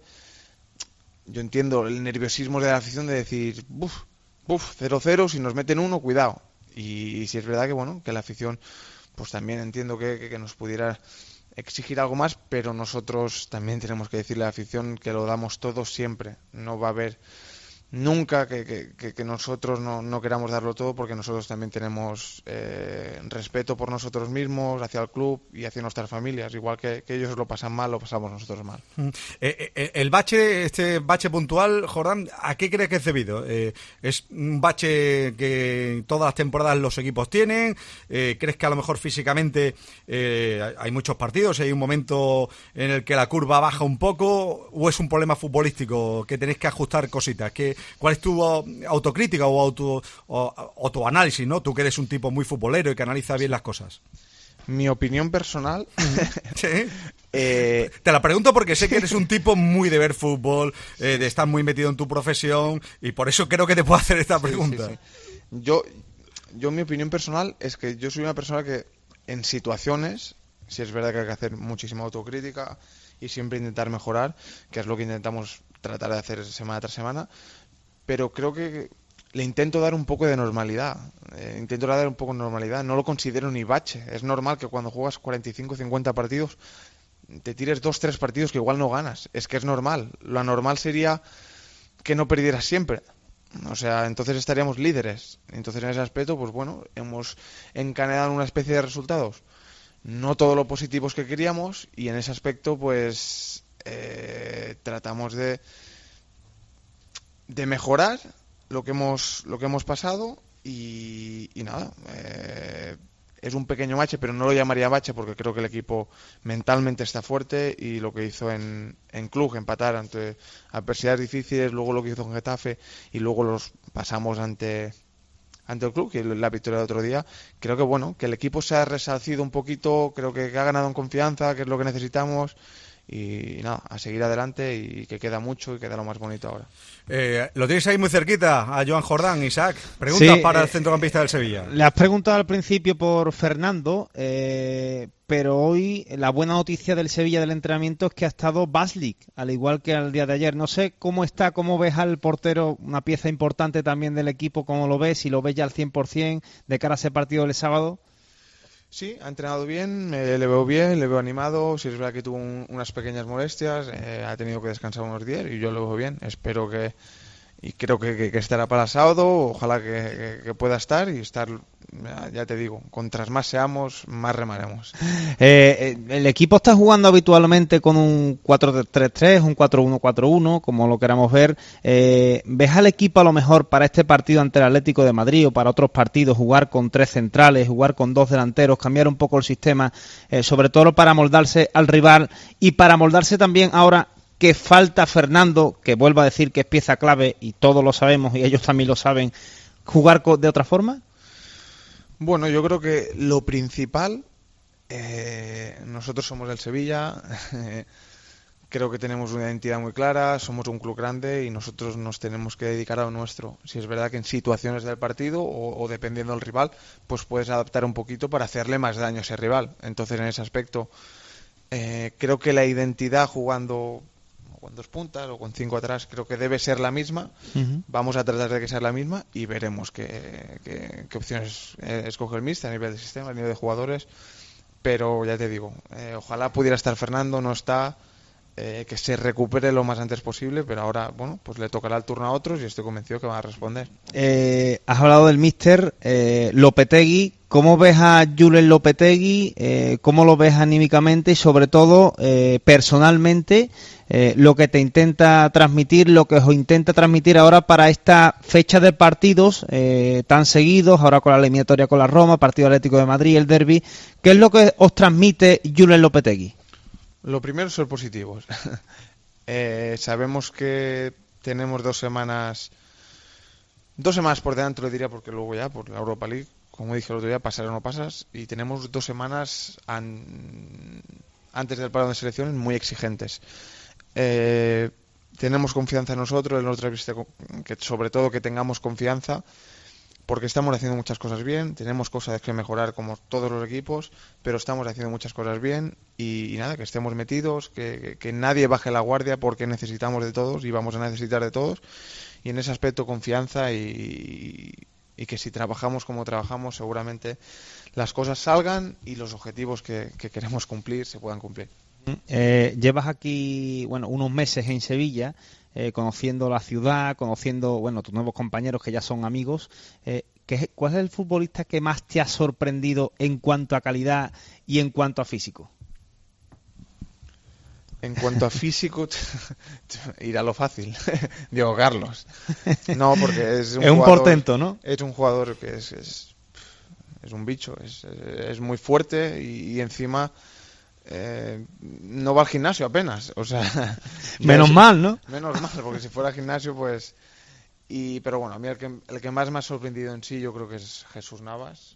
yo entiendo el nerviosismo de la afición de decir, buf, buf, cero cero, si nos meten uno, cuidado. Y, y si es verdad que bueno, que la afición, pues también entiendo que, que, que nos pudiera exigir algo más, pero nosotros también tenemos que decirle a la afición que lo damos todo siempre. No va a haber nunca que, que, que nosotros no, no queramos darlo todo, porque nosotros también tenemos eh, respeto por nosotros mismos, hacia el club y hacia nuestras familias. Igual que, que ellos lo pasan mal, lo pasamos nosotros mal. Eh, eh, el bache, este bache puntual, Jordán, ¿a qué crees que es debido? Eh, ¿Es un bache que todas las temporadas los equipos tienen? Eh, ¿Crees que a lo mejor físicamente eh, hay muchos partidos y hay un momento en el que la curva baja un poco? ¿O es un problema futbolístico que tenéis que ajustar cositas? ¿Qué, ¿Cuál es tu autocrítica o, auto, o, o tu análisis, ¿no? Tú que eres un tipo muy futbolero y que analiza bien las cosas. Mi opinión personal... ¿Sí? eh... Te la pregunto porque sé que eres un tipo muy de ver fútbol, eh, de estar muy metido en tu profesión, y por eso creo que te puedo hacer esta pregunta. Sí, sí, sí. Yo, yo, mi opinión personal es que yo soy una persona que en situaciones, si es verdad que hay que hacer muchísima autocrítica y siempre intentar mejorar, que es lo que intentamos tratar de hacer semana tras semana, pero creo que le intento dar un poco de normalidad, eh, intento dar un poco de normalidad, no lo considero ni bache. Es normal que cuando juegas cuarenta y cinco o cincuenta partidos te tires dos tres partidos que igual no ganas, es que es normal. Lo anormal sería que no perdieras siempre, o sea, entonces estaríamos líderes. Entonces en ese aspecto, pues bueno, hemos encadenado una especie de resultados no todo lo positivos que queríamos, y en ese aspecto pues eh, tratamos de de mejorar lo que hemos lo que hemos pasado y, y nada, eh, es un pequeño bache, pero no lo llamaría bache porque creo que el equipo mentalmente está fuerte, y lo que hizo en, en club, empatar ante adversidades difíciles, luego lo que hizo en Getafe y luego los pasamos ante ante el club, que la victoria del otro día, creo que bueno, que el equipo se ha resarcido un poquito, creo que ha ganado en confianza, que es lo que necesitamos. Y nada, a seguir adelante, y que queda mucho y queda lo más bonito ahora. Eh, lo tienes ahí muy cerquita a Joan Jordán, Isaac. Preguntas sí, para eh, el centrocampista del Sevilla. Le has preguntado al principio por Fernando, eh, pero hoy la buena noticia del Sevilla del entrenamiento es que ha estado Baslik, al igual que el día de ayer. No sé cómo está, cómo ves al portero, una pieza importante también del equipo, cómo lo ves, si lo ves ya al cien por ciento de cara a ese partido del sábado. Sí, ha entrenado bien, eh, le veo bien, le veo animado. Si es verdad que tuvo un, unas pequeñas molestias, eh, ha tenido que descansar unos días y yo lo veo bien. Espero que, y creo que, que, que estará para el sábado, ojalá que, que, que pueda estar y estar, ya te digo, contras más seamos, más remaremos. Eh, el equipo está jugando habitualmente con un cuatro tres tres, un cuatro uno cuatro uno, como lo queramos ver. Eh, ¿Ves al equipo a lo mejor para este partido ante el Atlético de Madrid o para otros partidos jugar con tres centrales, jugar con dos delanteros, cambiar un poco el sistema, eh, sobre todo para moldarse al rival y para moldarse también ahora que falta Fernando, que vuelvo a decir que es pieza clave y todos lo sabemos y ellos también lo saben, jugar de otra forma? Bueno, yo creo que lo principal, eh, nosotros somos del Sevilla, eh, creo que tenemos una identidad muy clara, somos un club grande y nosotros nos tenemos que dedicar a lo nuestro. Si es verdad que en situaciones del partido o, o dependiendo del rival, pues puedes adaptar un poquito para hacerle más daño a ese rival. Entonces en ese aspecto eh, creo que la identidad jugando con dos puntas o con cinco atrás creo que debe ser la misma. Uh-huh. Vamos a tratar de que sea la misma y veremos qué, qué, qué opciones eh, escoge el míster a nivel de sistema, a nivel de jugadores, pero ya te digo, eh, ojalá pudiera estar Fernando, no está, eh, que se recupere lo más antes posible, pero ahora bueno, pues le tocará el turno a otros y estoy convencido que van a responder. Eh, has hablado del míster eh, Lopetegui. ¿Cómo ves a Julen Lopetegui? Eh, ¿Cómo lo ves anímicamente y sobre todo eh, personalmente? Eh, lo que te intenta transmitir, lo que os intenta transmitir ahora para esta fecha de partidos eh, tan seguidos, ahora con la eliminatoria con la Roma, partido Atlético de Madrid, el derbi. ¿Qué es lo que os transmite Julen Lopetegui? Lo primero es ser positivos. eh, sabemos que tenemos dos semanas dos semanas por delante, lo diría, porque luego ya por la Europa League, como dije el otro día, pasar o no pasas, y tenemos dos semanas an... antes del parón de selecciones muy exigentes. Eh, tenemos confianza en nosotros, en nuestra vista, que sobre todo que tengamos confianza, porque estamos haciendo muchas cosas bien, tenemos cosas que mejorar como todos los equipos, pero estamos haciendo muchas cosas bien, y, y nada, que estemos metidos, que, que, que nadie baje la guardia, porque necesitamos de todos y vamos a necesitar de todos, y en ese aspecto confianza y, y que si trabajamos como trabajamos seguramente las cosas salgan y los objetivos que, que queremos cumplir se puedan cumplir. Eh, llevas aquí, bueno, unos meses en Sevilla, eh, conociendo la ciudad, conociendo, bueno, tus nuevos compañeros que ya son amigos. Eh, ¿qué, ¿Cuál es el futbolista que más te ha sorprendido en cuanto a calidad y en cuanto a físico? En cuanto a físico, ir a lo fácil. Diego Carlos. No, porque es un, es un jugador, portento, ¿no? Es un jugador que es, es, es un bicho, es, es muy fuerte y, y encima eh, no va al gimnasio apenas. O sea, menos es, mal, ¿no? Menos mal, porque si fuera al gimnasio, pues... y Pero bueno, a mí el que, el que más me ha sorprendido en sí yo creo que es Jesús Navas,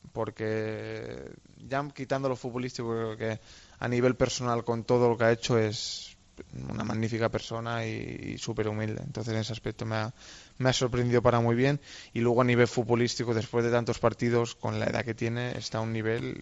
porque ya quitando lo futbolístico, creo que a nivel personal con todo lo que ha hecho es una magnífica persona y, y súper humilde. Entonces en ese aspecto me ha, me ha sorprendido para muy bien. Y luego a nivel futbolístico, después de tantos partidos, con la edad que tiene, está a un nivel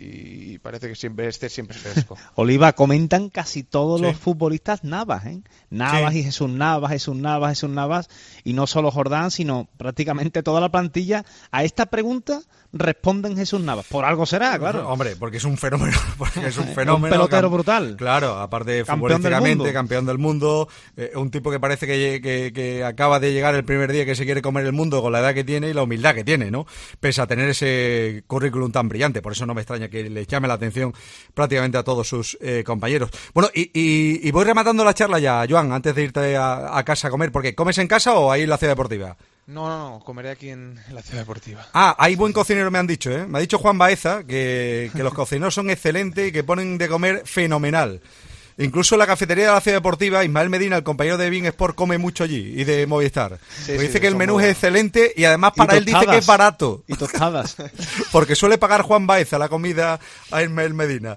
y, y parece que siempre esté siempre fresco. Oliva, comentan casi todos Sí. los futbolistas Navas, ¿eh? Navas Sí. y Jesús Navas, Jesús Navas, Jesús Navas, y no solo Jordán, sino prácticamente toda la plantilla. A esta pregunta responden Jesús Navas. Por algo será, claro. Hombre, porque es un fenómeno. Porque es un fenómeno. Un pelotero cam- brutal. Claro, aparte Campeón del futbolísticamente, mundo. campeón del mundo. Eh, un tipo que parece que, que, que acaba de llegar el primer día que se quiere comer el mundo con la edad que tiene y la humildad que tiene, ¿no? Pese a tener ese currículum tan brillante. Por eso no me extraña que le llame la atención prácticamente a todos sus eh, compañeros. Bueno, y, y, y voy rematando la charla ya, Joan, antes de irte a, a casa a comer. Porque ¿comes en casa o ahí en la ciudad deportiva? No, no, no, comeré aquí en, en la ciudad deportiva. Ah, hay buen cocinero, me han dicho, ¿eh? Me ha dicho Juan Baeza que, que los cocineros son excelentes y que ponen de comer fenomenal. Incluso en la cafetería de la ciudad deportiva, Ismael Medina, el compañero de Bein Sport, come mucho allí y de Movistar. Sí, Porque sí, dice que el son menú muy es buenos. excelente y además Y para él dice tostadas. que es barato. Y tostadas. Porque suele pagar Juan Baeza la comida a Ismael Medina.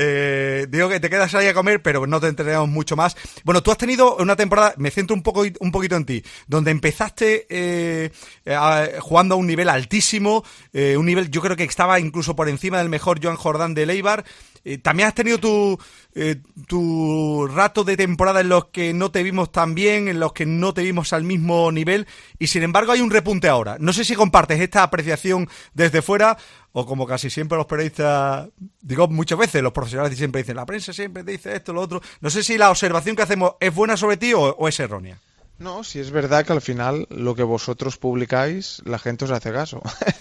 Eh, digo que te quedas ahí a comer, pero no te entrenamos mucho más. Bueno, tú has tenido una temporada, me centro un poco un poquito en ti, donde empezaste eh, a- jugando a un nivel altísimo, eh, un nivel yo creo que estaba incluso por encima del mejor Joan Jordán de Leibar. Eh, también has tenido tu, eh, tu rato de temporada en los que no te vimos tan bien, en los que no te vimos al mismo nivel, y sin embargo hay un repunte ahora. No sé si compartes esta apreciación desde fuera, o como casi siempre los periodistas, digo muchas veces, los profesionales siempre dicen, la prensa siempre dice esto, lo otro. No sé si la observación que hacemos es buena sobre ti o, o es errónea. No, si es verdad que al final lo que vosotros publicáis, la gente os hace caso.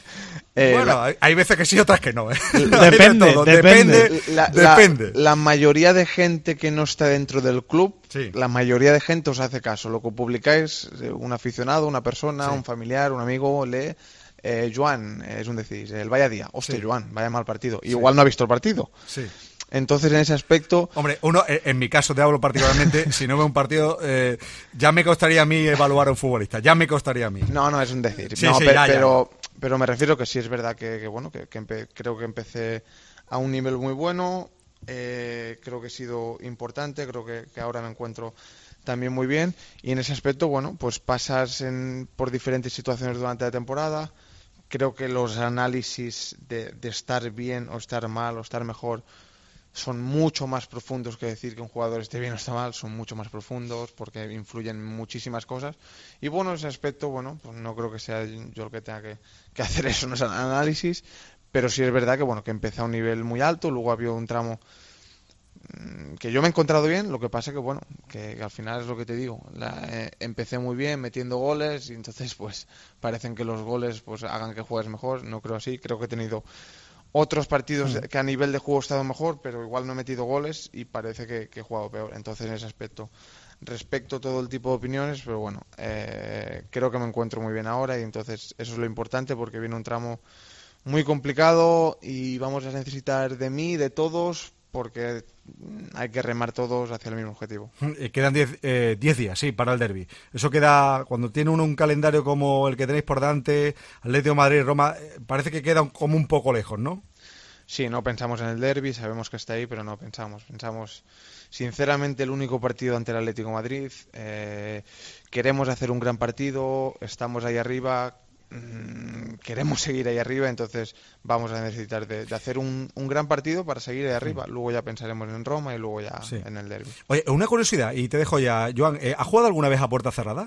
Eh, bueno, la- hay, hay veces que sí, otras que no. ¿eh? Depende, Hay de todo. depende. Depende. la, la- depende. la mayoría de gente que no está dentro del club, Sí. la mayoría de gente os hace caso. Lo que publicáis, eh, un aficionado, una persona, Sí. un familiar, un amigo, lee, eh, Joan, eh, es un decir, el vaya día, hostia, Sí. Joan, vaya mal partido. Sí. Igual no ha visto el partido. Sí. Entonces, en ese aspecto, Hombre, uno, eh, en mi caso te hablo particularmente, si no veo un partido, eh, ya me costaría a mí evaluar a un futbolista, ya me costaría a mí. no, no es un decir. Sí, no, sí, pe- ya, ya. pero, pero me refiero que sí es verdad que, que, bueno, que, que empe- creo que empecé a un nivel muy bueno. eh, creo que he sido importante, creo que, que ahora me encuentro también muy bien, y en ese aspecto, bueno, pues pasas en, por diferentes situaciones durante la temporada. Creo que los análisis de, de estar bien o estar mal o estar mejor son mucho más profundos que decir que un jugador esté bien o está mal, son mucho más profundos porque influyen muchísimas cosas. Y bueno, en ese aspecto, bueno, pues no creo que sea yo el que tenga que, que hacer eso, esos análisis, pero sí es verdad que bueno, que empecé a un nivel muy alto, luego había un tramo mm, que yo me he encontrado bien, lo que pasa que bueno, que, que al final es lo que te digo, la, eh, empecé muy bien metiendo goles y entonces pues parecen que los goles pues hagan que juegues mejor, no creo así, creo que he tenido otros partidos que a nivel de juego he estado mejor, pero igual no he metido goles y parece que, que he jugado peor. Entonces, en ese aspecto, respecto a todo el tipo de opiniones, pero bueno, eh, creo que me encuentro muy bien ahora y entonces eso es lo importante porque viene un tramo muy complicado y vamos a necesitar de mí, de todos, porque hay que remar todos hacia el mismo objetivo. Eh, quedan diez eh, días, sí, para el derbi. Eso queda, cuando tiene uno un calendario como el que tenéis por delante, Atlético de Madrid, Roma, eh, parece que queda como un poco lejos, ¿no? Sí, no pensamos en el derbi, sabemos que está ahí, pero no pensamos. Pensamos, sinceramente, el único partido ante el Atlético de Madrid. Eh, queremos hacer un gran partido, estamos ahí arriba, queremos seguir ahí arriba, entonces vamos a necesitar de, de hacer un, un gran partido para seguir ahí arriba. Luego ya pensaremos en Roma y luego ya sí. en el derbi. Oye, una curiosidad, y te dejo ya, Joan, ¿eh, ¿has jugado alguna vez a puerta cerrada?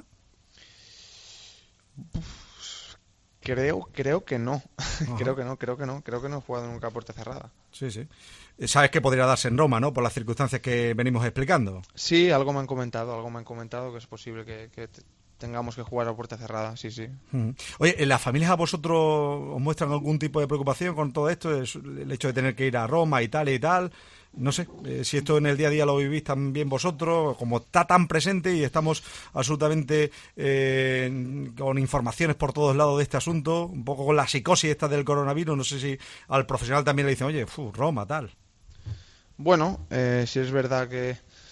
Creo, creo que no. creo que no, creo que no, creo que no he jugado nunca a puerta cerrada. Sí, sí. Sabes que podría darse en Roma, ¿no? Por las circunstancias que venimos explicando. Sí, algo me han comentado, algo me han comentado que es posible que, que tengamos que jugar a puerta cerrada, sí, sí. Uh-huh. Oye, ¿las familias a vosotros os muestran algún tipo de preocupación con todo esto? El hecho de tener que ir a Roma, Italia y tal. No sé, eh, si esto en el día a día lo vivís también vosotros, como está tan presente y estamos absolutamente eh, con informaciones por todos lados de este asunto, un poco con la psicosis esta del coronavirus, no sé si al profesional también le dicen, oye, fu, Roma, tal. Bueno, eh, si es verdad que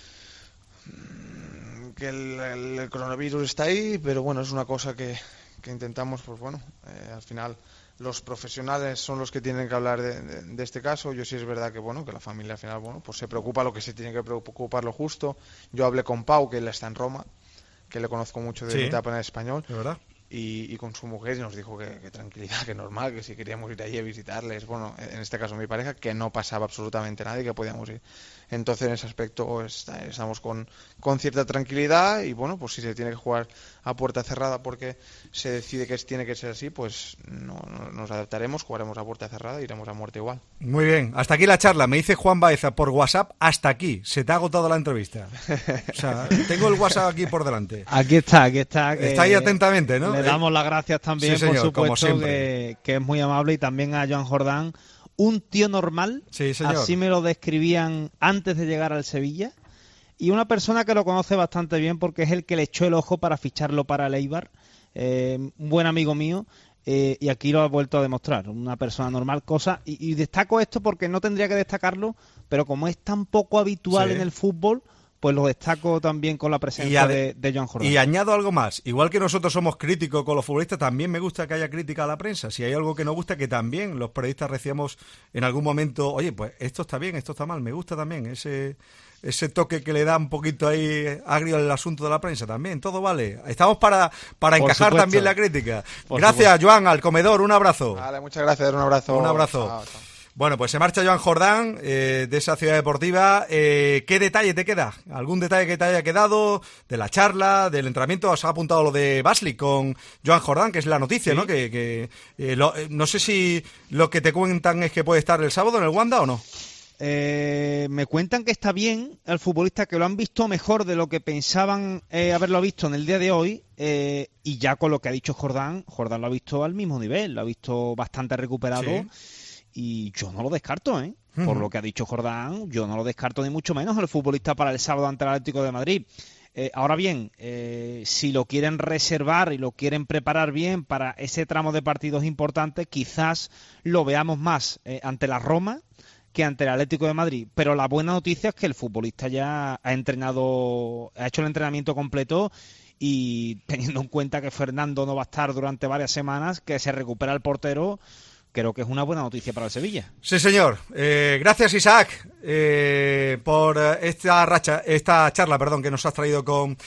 que el, el, el coronavirus está ahí, pero bueno, es una cosa que, que intentamos, pues bueno, eh, al final los profesionales son los que tienen que hablar de, de, de este caso. Yo sí es verdad que bueno, que la familia al final, bueno, pues se preocupa lo que se tiene que preocupar lo justo. Yo hablé con Pau, que él está en Roma, que le conozco mucho de sí, mi etapa en el español, ¿de verdad? Y, y con su mujer nos dijo que, que tranquilidad, que normal, que si queríamos ir allí a visitarles, bueno, en este caso mi pareja, que no pasaba absolutamente nada y que podíamos ir. Entonces en ese aspecto está, estamos con, con cierta tranquilidad y bueno, pues si se tiene que jugar a puerta cerrada porque se decide que tiene que ser así, pues no, no, nos adaptaremos, jugaremos a puerta cerrada y iremos a muerte igual. Muy bien, hasta aquí la charla. Me dice Juan Baeza por WhatsApp, hasta aquí, se te ha agotado la entrevista. O sea, tengo el WhatsApp aquí por delante. Aquí está, aquí está. Que está ahí atentamente, ¿no? Le damos las gracias también, sí, señor, por supuesto, que, que es muy amable, y también a Joan Jordán. Un tío normal, sí, señor. Así me lo describían antes de llegar al Sevilla, y una persona que lo conoce bastante bien porque es el que le echó el ojo para ficharlo para el Eibar, eh, un buen amigo mío, eh, y aquí lo ha vuelto a demostrar, una persona normal, cosa, y, y destaco esto porque no tendría que destacarlo, pero como es tan poco habitual sí. en el fútbol, pues lo destaco también con la presencia de, de Joan Jordán. Y añado algo más, igual que nosotros somos críticos con los futbolistas, también me gusta que haya crítica a la prensa. Si hay algo que nos gusta, que también los periodistas recibamos en algún momento, oye, pues esto está bien, esto está mal, me gusta también ese ese toque que le da un poquito ahí agrio al asunto de la prensa también, todo vale. Estamos para, para encajar supuesto. También la crítica. Por gracias, supuesto. Joan, al comedor, un abrazo. Vale, muchas gracias, un abrazo. Un abrazo. Chao, chao. Bueno, pues se marcha Joan Jordán eh, de esa ciudad deportiva. Eh, ¿Qué detalle te queda? ¿Algún detalle que te haya quedado de la charla, del entrenamiento? Os ha apuntado lo de Basli con Joan Jordán, que es la noticia, sí. ¿no? Que, que eh, lo, eh, no sé si lo que te cuentan es que puede estar el sábado en el Wanda o no. Eh, me cuentan que está bien el futbolista, que lo han visto mejor de lo que pensaban eh, haberlo visto en el día de hoy, eh, y ya con lo que ha dicho Jordán, Jordán lo ha visto al mismo nivel, lo ha visto bastante recuperado. Sí. Y yo no lo descarto, ¿eh? Uh-huh. Por lo que ha dicho Jordán, yo no lo descarto ni mucho menos el futbolista para el sábado ante el Atlético de Madrid. Eh, ahora bien, eh, si lo quieren reservar y lo quieren preparar bien para ese tramo de partidos importantes, quizás lo veamos más eh, ante la Roma que ante el Atlético de Madrid. Pero la buena noticia es que el futbolista ya ha entrenado, ha hecho el entrenamiento completo, y teniendo en cuenta que Fernando no va a estar durante varias semanas, que se recupera el portero, creo que es una buena noticia para el Sevilla. Sí, señor. Eh, gracias, Isaac, eh, por esta racha, esta charla, perdón, que nos has traído con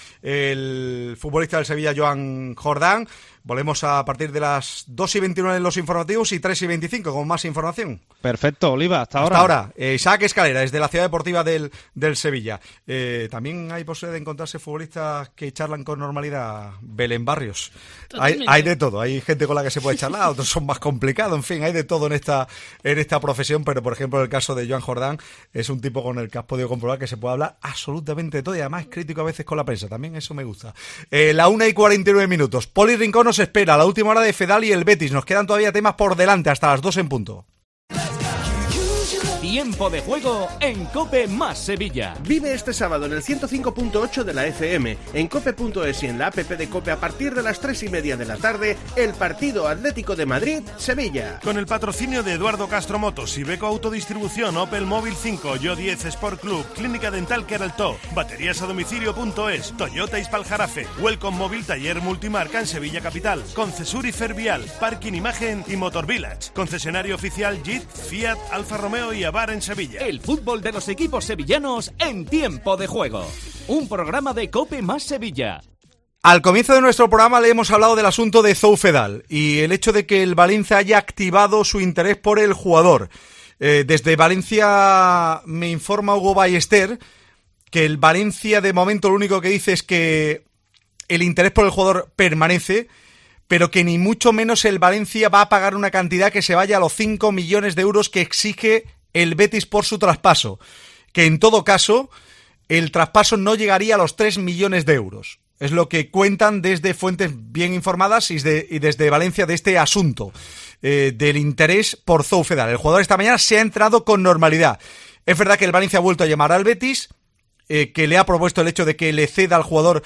el futbolista del Sevilla, Joan Jordán. Volvemos a partir de las dos y veintinueve en los informativos y tres y veinticinco con más información. Perfecto, Oliva, hasta ahora. Hasta ahora. Eh, Isaac Escalera, desde la Ciudad Deportiva del, del Sevilla. Eh, también hay posibilidad de encontrarse futbolistas que charlan con normalidad. Belén Barrios. Hay, hay de todo. Hay gente con la que se puede charlar, otros son más complicados. En fin, hay de todo en esta, en esta profesión. Pero, por ejemplo, en el caso de Joan Jordán, es un tipo con el que has podido comprobar que se puede hablar absolutamente de todo. Y además es crítico a veces con la prensa. También eso me gusta. Eh, la una y cuarenta y nueve minutos. Poli Rincón nos espera. La última hora de Fedal y el Betis. Nos quedan todavía temas por delante hasta las dos en punto. Tiempo de juego en COPE más Sevilla. Vive este sábado en el ciento cinco punto ocho de la F M, en cope punto es y en la app de COPE a partir de las tres y media de la tarde, el partido Atlético de Madrid-Sevilla. Con el patrocinio de Eduardo Castro Motos, Iveco Autodistribución, Opel Móvil cinco, Yo diez Sport Club, Clínica Dental Queraltó, Baterías a Domicilio punto es, Toyota Ispaljarafe, Welcome Móvil Taller Multimarca en Sevilla Capital, Concesur y Fervial, Parking Imagen y Motor Village, concesionario oficial Jeep, Fiat, Alfa Romeo y Avar en Sevilla. El fútbol de los equipos sevillanos en tiempo de juego. Un programa de COPE más Sevilla. Al comienzo de nuestro programa le hemos hablado del asunto de Zoufedal y el hecho de que el Valencia haya activado su interés por el jugador. Eh, desde Valencia me informa Hugo Ballester que el Valencia de momento lo único que dice es que el interés por el jugador permanece, pero que ni mucho menos el Valencia va a pagar una cantidad que se vaya a los cinco millones de euros que exige el Betis por su traspaso, que en todo caso el traspaso no llegaría a los tres millones de euros. Es lo que cuentan desde fuentes bien informadas y, de, y desde Valencia de este asunto, eh, del interés por Zoufedal. El jugador esta mañana se ha entrado con normalidad. Es verdad que el Valencia ha vuelto a llamar al Betis, Eh, que le ha propuesto el hecho de que le ceda al jugador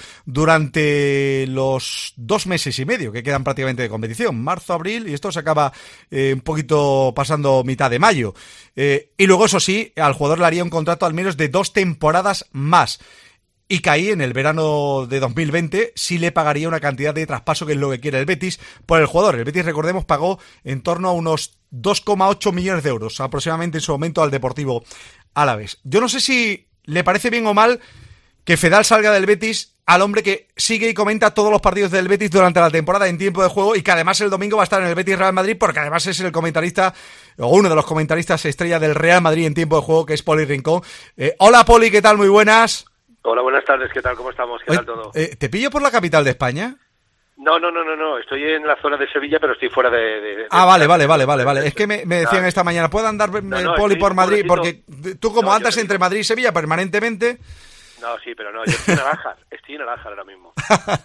durante los dos meses y medio que quedan prácticamente de competición, marzo, abril, y esto se acaba eh, un poquito pasando mitad de mayo. Eh, y luego, eso sí, al jugador le haría un contrato al menos de dos temporadas más. Y que ahí, en el verano de dos mil veinte, sí le pagaría una cantidad de traspaso, que es lo que quiere el Betis, por el jugador. El Betis, recordemos, pagó en torno a unos dos coma ocho millones de euros, aproximadamente en su momento, al Deportivo Alavés. Yo no sé si le parece bien o mal que Fedal salga del Betis, al hombre que sigue y comenta todos los partidos del Betis durante la temporada en tiempo de juego, y que además el domingo va a estar en el Betis Real Madrid, porque además es el comentarista, o uno de los comentaristas estrella del Real Madrid en tiempo de juego, que es Poli Rincón. Eh, hola Poli, ¿qué tal? Muy buenas. Hola, buenas tardes, ¿qué tal? ¿Cómo estamos? ¿Qué Oye, tal todo? Eh, ¿Te pillo por la capital de España? No, no, no, no, no, estoy en la zona de Sevilla, pero estoy fuera de... de, de ah, vale, vale, vale, vale, vale. Es que me, me decían esta mañana, ¿puedo andar no, no, Poli por Madrid? Porque tú como no, andas entre Madrid y Sevilla permanentemente... No, sí, pero no, yo estoy en Alájar, estoy en Alájar ahora mismo.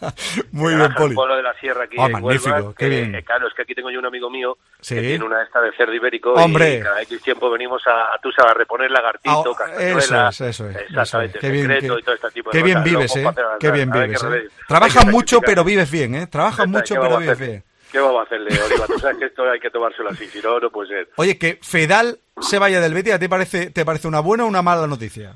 Muy bien, Poli. Un pueblo de la sierra aquí oh, en magnífico, Huelva, qué que, bien. Que, claro, es que aquí tengo yo un amigo mío ¿Sí? que tiene una esta de cerdo ibérico. ¡Hombre! Y cada X tiempo venimos a, a tú sabes, a reponer lagartito, oh, castañuela. Eso es, eso es. Exactamente, eso es. Qué bien, secreto qué, y todo este tipo de qué cosas. Bien vives, Luego, eh. para, Qué bien a vives, ver, eh. Trabajas mucho, pero vives bien, eh. Trabajas mucho, pero vives bien. ¿Qué vamos a hacerle, Oliva? Tú sabes que esto hay que tomárselo así, si no, no puede ser. Oye, que Fedal se vaya del Betis, ¿a ti te parece, te parece una buena o una mala noticia?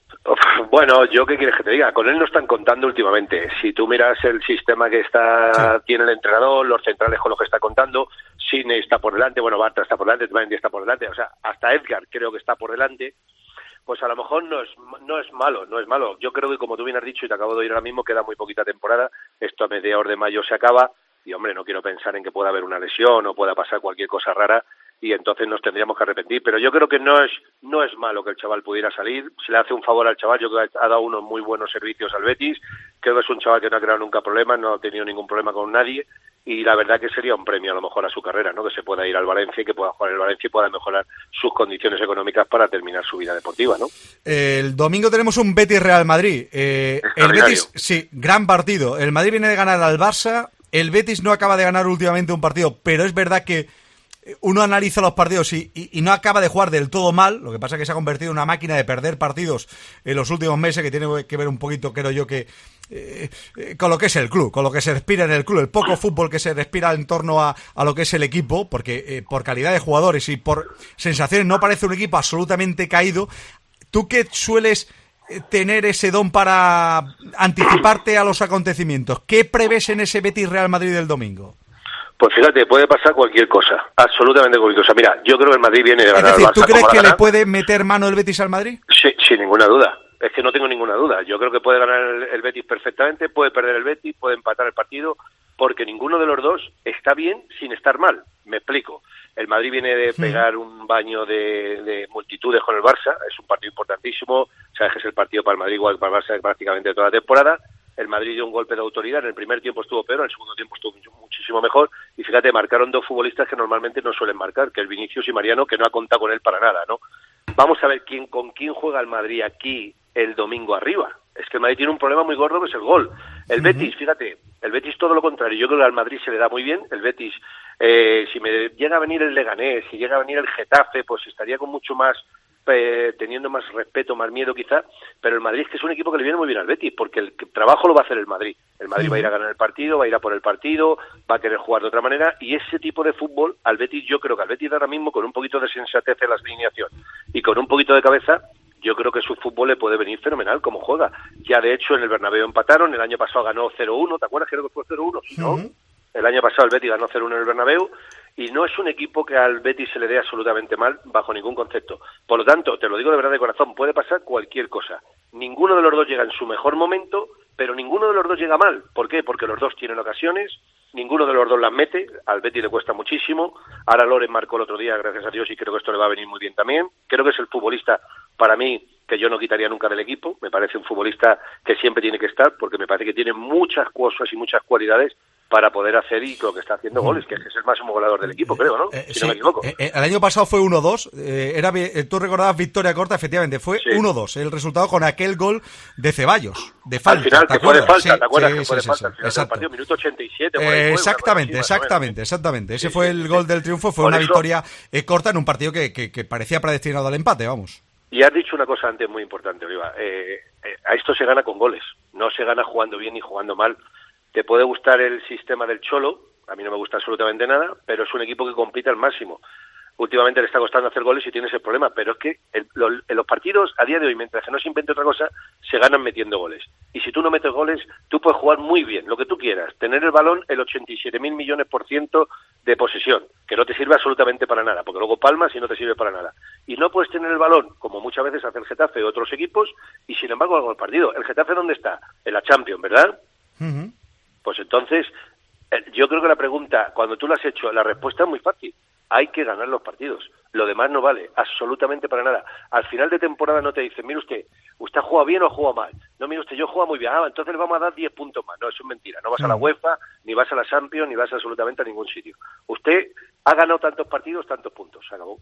Bueno, yo qué quieres que te diga, con él no están contando últimamente. Si tú miras el sistema que está sí. tiene el entrenador, los centrales con los que está contando, Sidney está por delante, bueno, Bartra está por delante, Mendy está por delante, o sea, hasta Edgar creo que está por delante, pues a lo mejor no es no es malo, no es malo. Yo creo que, como tú bien has dicho y te acabo de oír ahora mismo, queda muy poquita temporada, esto a mediados de mayo se acaba y, hombre, no quiero pensar en que pueda haber una lesión o pueda pasar cualquier cosa rara y entonces nos tendríamos que arrepentir, pero yo creo que no es no es malo que el chaval pudiera salir. Se le hace un favor al chaval, yo creo que ha dado unos muy buenos servicios al Betis, creo que es un chaval que no ha creado nunca problemas, no ha tenido ningún problema con nadie y la verdad que sería un premio a lo mejor a su carrera, ¿no? Que se pueda ir al Valencia y que pueda jugar en el Valencia y pueda mejorar sus condiciones económicas para terminar su vida deportiva, ¿no? El domingo tenemos un Betis Real Madrid. Eh, el Betis, sí, gran partido. El Madrid viene de ganar al Barça, el Betis no acaba de ganar últimamente un partido, pero es verdad que uno analiza los partidos y, y, y no acaba de jugar del todo mal. Lo que pasa es que se ha convertido en una máquina de perder partidos en los últimos meses, que tiene que ver un poquito, creo yo, que eh, eh, con lo que es el club, con lo que se respira en el club, el poco fútbol que se respira en torno a, a lo que es el equipo, porque eh, por calidad de jugadores y por sensaciones no parece un equipo absolutamente caído. ¿Tú qué sueles tener ese don para anticiparte a los acontecimientos? ¿Qué prevés en ese Betis Real Madrid del domingo? Pues fíjate, puede pasar cualquier cosa, absolutamente cualquier cosa. Mira, yo creo que el Madrid viene de ganar al Barça. ¿Tú crees que ganar. le puede meter mano el Betis al Madrid? Sí, sin ninguna duda. Es que no tengo ninguna duda. Yo creo que puede ganar el, el Betis perfectamente, puede perder el Betis, puede empatar el partido, porque ninguno de los dos está bien sin estar mal. Me explico. El Madrid viene de pegar sí. un baño de, de multitudes con el Barça, es un partido importantísimo, sabes que es el partido para el Madrid igual que para el Barça prácticamente toda la temporada. El Madrid dio un golpe de autoridad, en el primer tiempo estuvo peor, en el segundo tiempo estuvo muchísimo mejor, y fíjate, marcaron dos futbolistas que normalmente no suelen marcar, que es Vinicius y Mariano, que no ha contado con él para nada, ¿no? Vamos a ver quién con quién juega el Madrid aquí el domingo arriba. Es que el Madrid tiene un problema muy gordo, que es el gol. El uh-huh. Betis, fíjate, el Betis todo lo contrario, yo creo que al Madrid se le da muy bien, el Betis, eh, si me llega a venir el Leganés, si llega a venir el Getafe, pues estaría con mucho más eh, teniendo más respeto, más miedo quizá, pero el Madrid es que es un equipo que le viene muy bien al Betis, porque el trabajo lo va a hacer el Madrid. El Madrid uh-huh. va a ir a ganar el partido, va a ir a por el partido, va a querer jugar de otra manera, y ese tipo de fútbol, al Betis, yo creo que al Betis ahora mismo, con un poquito de sensatez en la alineación y con un poquito de cabeza, yo creo que su fútbol le puede venir fenomenal como juega. Ya de hecho en el Bernabéu empataron, el año pasado ganó cero uno, ¿te acuerdas? Creo que fue cero uno, ¿no? Uh-huh. El año pasado el Betis ganó cero uno en el Bernabéu, y no es un equipo que al Betis se le dé absolutamente mal bajo ningún concepto. Por lo tanto, te lo digo de verdad de corazón, puede pasar cualquier cosa. Ninguno de los dos llega en su mejor momento, pero ninguno de los dos llega mal. ¿Por qué? Porque los dos tienen ocasiones, ninguno de los dos las mete, al Betis le cuesta muchísimo. Ahora Loren marcó el otro día, gracias a Dios, y creo que esto le va a venir muy bien también. Creo que es el futbolista, para mí, que yo no quitaría nunca del equipo. Me parece un futbolista que siempre tiene que estar, porque me parece que tiene muchas cosas y muchas cualidades para poder hacer y lo que está haciendo goles, que es el máximo goleador del equipo, creo, ¿no? Eh, si sí, no me equivoco. Eh, el año pasado fue uno dos, eh, era, tú recordabas victoria corta, efectivamente, fue sí. uno dos, el resultado con aquel gol de Ceballos, de falta. Al final, que fue de falta, sí, ¿te acuerdas? Sí, que fue sí, de falta, sí, al final exacto. del partido, minuto ochenta y siete. Eh, fue, exactamente, así, exactamente, exactamente. Ese sí, fue sí, el sí. gol del triunfo, fue Por una eso, victoria eh, corta en un partido que, que, que parecía predestinado al empate, vamos. Y has dicho una cosa antes muy importante, Oliva. Eh, eh, a esto se gana con goles, no se gana jugando bien ni jugando mal. Te puede gustar el sistema del Cholo, a mí no me gusta absolutamente nada, pero es un equipo que compite al máximo. Últimamente le está costando hacer goles y tiene ese problema, pero es que en los, en los partidos a día de hoy, mientras que no se invente otra cosa, se ganan metiendo goles. Y si tú no metes goles, tú puedes jugar muy bien, lo que tú quieras, tener el balón el ochenta y siete mil millones por ciento de posesión, que no te sirve absolutamente para nada, porque luego palmas y no te sirve para nada. Y no puedes tener el balón, como muchas veces hace el Getafe o otros equipos, y sin embargo hago el partido. ¿El Getafe dónde está? En la Champions, ¿verdad? Uh-huh. Pues entonces, yo creo que la pregunta, cuando tú la has hecho, la respuesta es muy fácil. Hay que ganar los partidos. Lo demás no vale absolutamente para nada. Al final de temporada no te dicen, mire usted, ¿usted ha jugado bien o ha jugado mal? No, mire usted, yo juego muy bien. Ah, entonces le vamos a dar diez puntos más. No, eso es mentira. No vas a la UEFA, ni vas a la Champions, ni vas absolutamente a ningún sitio. Usted ha ganado tantos partidos, tantos puntos. Se acabó.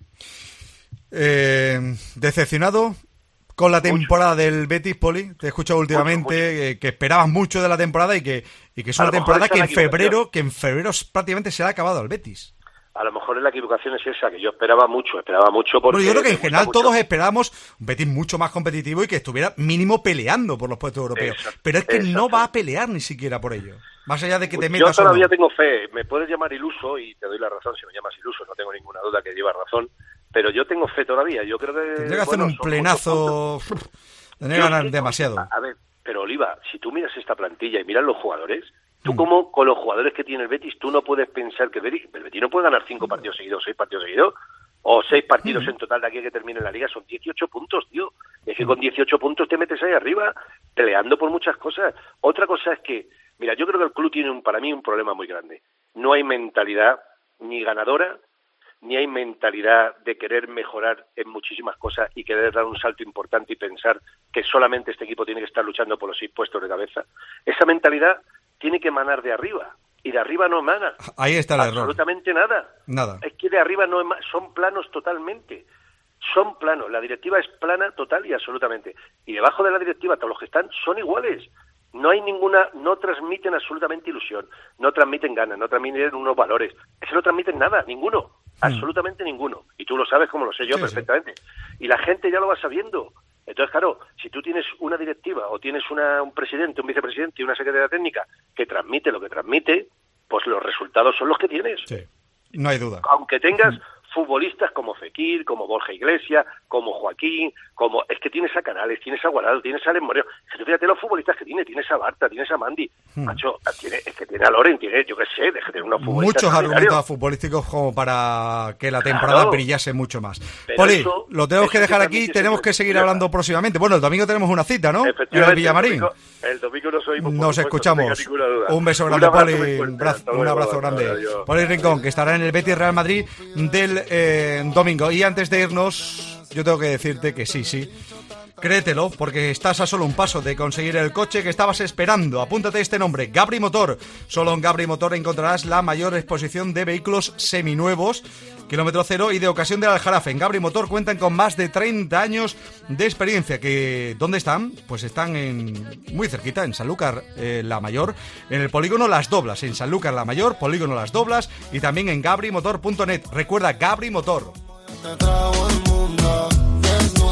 Eh, ¿Decepcionado con la temporada mucho. del Betis, Poli? Te he escuchado últimamente mucho, mucho. Eh, que esperabas mucho de la temporada y que, y que es una temporada que en febrero que en febrero prácticamente se le ha acabado al Betis. A lo mejor la equivocación es esa, que yo esperaba mucho, esperaba mucho porque... Bueno, yo creo que en general mucho. todos esperábamos un Betis mucho más competitivo y que estuviera mínimo peleando por los puestos europeos. Exacto, pero es que exacto. no va a pelear ni siquiera por ello. Más allá de que te metas Yo todavía o no. tengo fe, me puedes llamar iluso y te doy la razón si me llamas iluso, no tengo ninguna duda que llevas razón, pero yo tengo fe todavía, yo creo que... Tendría que hacer bueno, un plenazo... Tendría que ganar demasiado. A ver, pero Oliva, si tú miras esta plantilla y miras los jugadores... Tú como con los jugadores que tiene el Betis, tú no puedes pensar que el Betis, el Betis no puede ganar cinco partidos seguidos, seis partidos seguidos, o seis partidos en total de aquí a que termine la Liga, son dieciocho puntos, tío. Es que con dieciocho puntos te metes ahí arriba, peleando por muchas cosas. Otra cosa es que, mira, yo creo que el club tiene un, para mí un problema muy grande. No hay mentalidad ni ganadora, ni hay mentalidad de querer mejorar en muchísimas cosas y querer dar un salto importante y pensar que solamente este equipo tiene que estar luchando por los seis puestos de cabeza. Esa mentalidad tiene que emanar de arriba, y de arriba no emana. Ahí está el error. Absolutamente nada. Nada. Es que de arriba no emana, son planos totalmente. Son planos. La directiva es plana total y absolutamente. Y debajo de la directiva, todos los que están son iguales. No hay ninguna, no transmiten absolutamente ilusión, no transmiten ganas, no transmiten unos valores. Es que no transmiten nada, ninguno. Absolutamente mm. ninguno. Y tú lo sabes como lo sé yo sí, perfectamente. Sí. Y la gente ya lo va sabiendo. Entonces, claro, si tú tienes una directiva o tienes una, un presidente, un vicepresidente y una secretaria técnica que transmite lo que transmite, pues los resultados son los que tienes. Sí, no hay duda. Aunque tengas futbolistas como Fekir, como Borja Iglesias, como Joaquín, como es que tienes a Canales, tienes a Guardado, tienes a Alex Moreno. Es que tú fíjate los futbolistas que tiene, tienes a Barta, tienes a Mandy, hmm. macho, tiene, es que tiene a Loren, tiene, yo qué sé, deja de tener unos futbolistas. Muchos argumentos futbolísticos como para que la temporada claro. brillase mucho más. Pero Poli, eso, lo tenemos que dejar aquí, tenemos que seguir hablando próximamente. Bueno, el domingo tenemos una cita, ¿no? En el Villamarín. El domingo, el domingo nos oímos. Nos escuchamos. Un beso grande, un Poli, un abrazo, un abrazo grande. Adiós. Poli Rincón, que estará en el Betis Real Madrid del eh, domingo. Y antes de irnos, yo tengo que decirte que sí, sí, créetelo, porque estás a solo un paso de conseguir el coche que estabas esperando. Apúntate este nombre, Gabri Motor. Solo en Gabri Motor encontrarás la mayor exposición de vehículos seminuevos, kilómetro cero y de ocasión del Aljarafe. En Gabri Motor cuentan con más de treinta años de experiencia. Que ¿dónde están? Pues están en muy cerquita, en Sanlúcar eh, La Mayor, en el polígono Las Doblas, en Sanlúcar La Mayor, polígono Las Doblas, y también en gabri motor punto net. Recuerda, Gabri Motor. Te trago el mundo,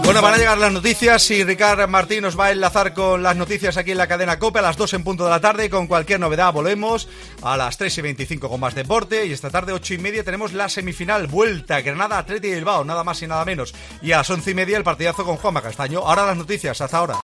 Bueno, van a llegar las noticias y Ricard Martín nos va a enlazar con las noticias aquí en la cadena COPE a las dos en punto de la tarde. Con cualquier novedad volvemos a las tres y veinticinco con más deporte. Y esta tarde, ocho y media, tenemos la semifinal Vuelta Granada Athletic Bilbao, nada más y nada menos. Y a las once y media el partidazo con Juanma Castaño. Ahora las noticias, hasta ahora.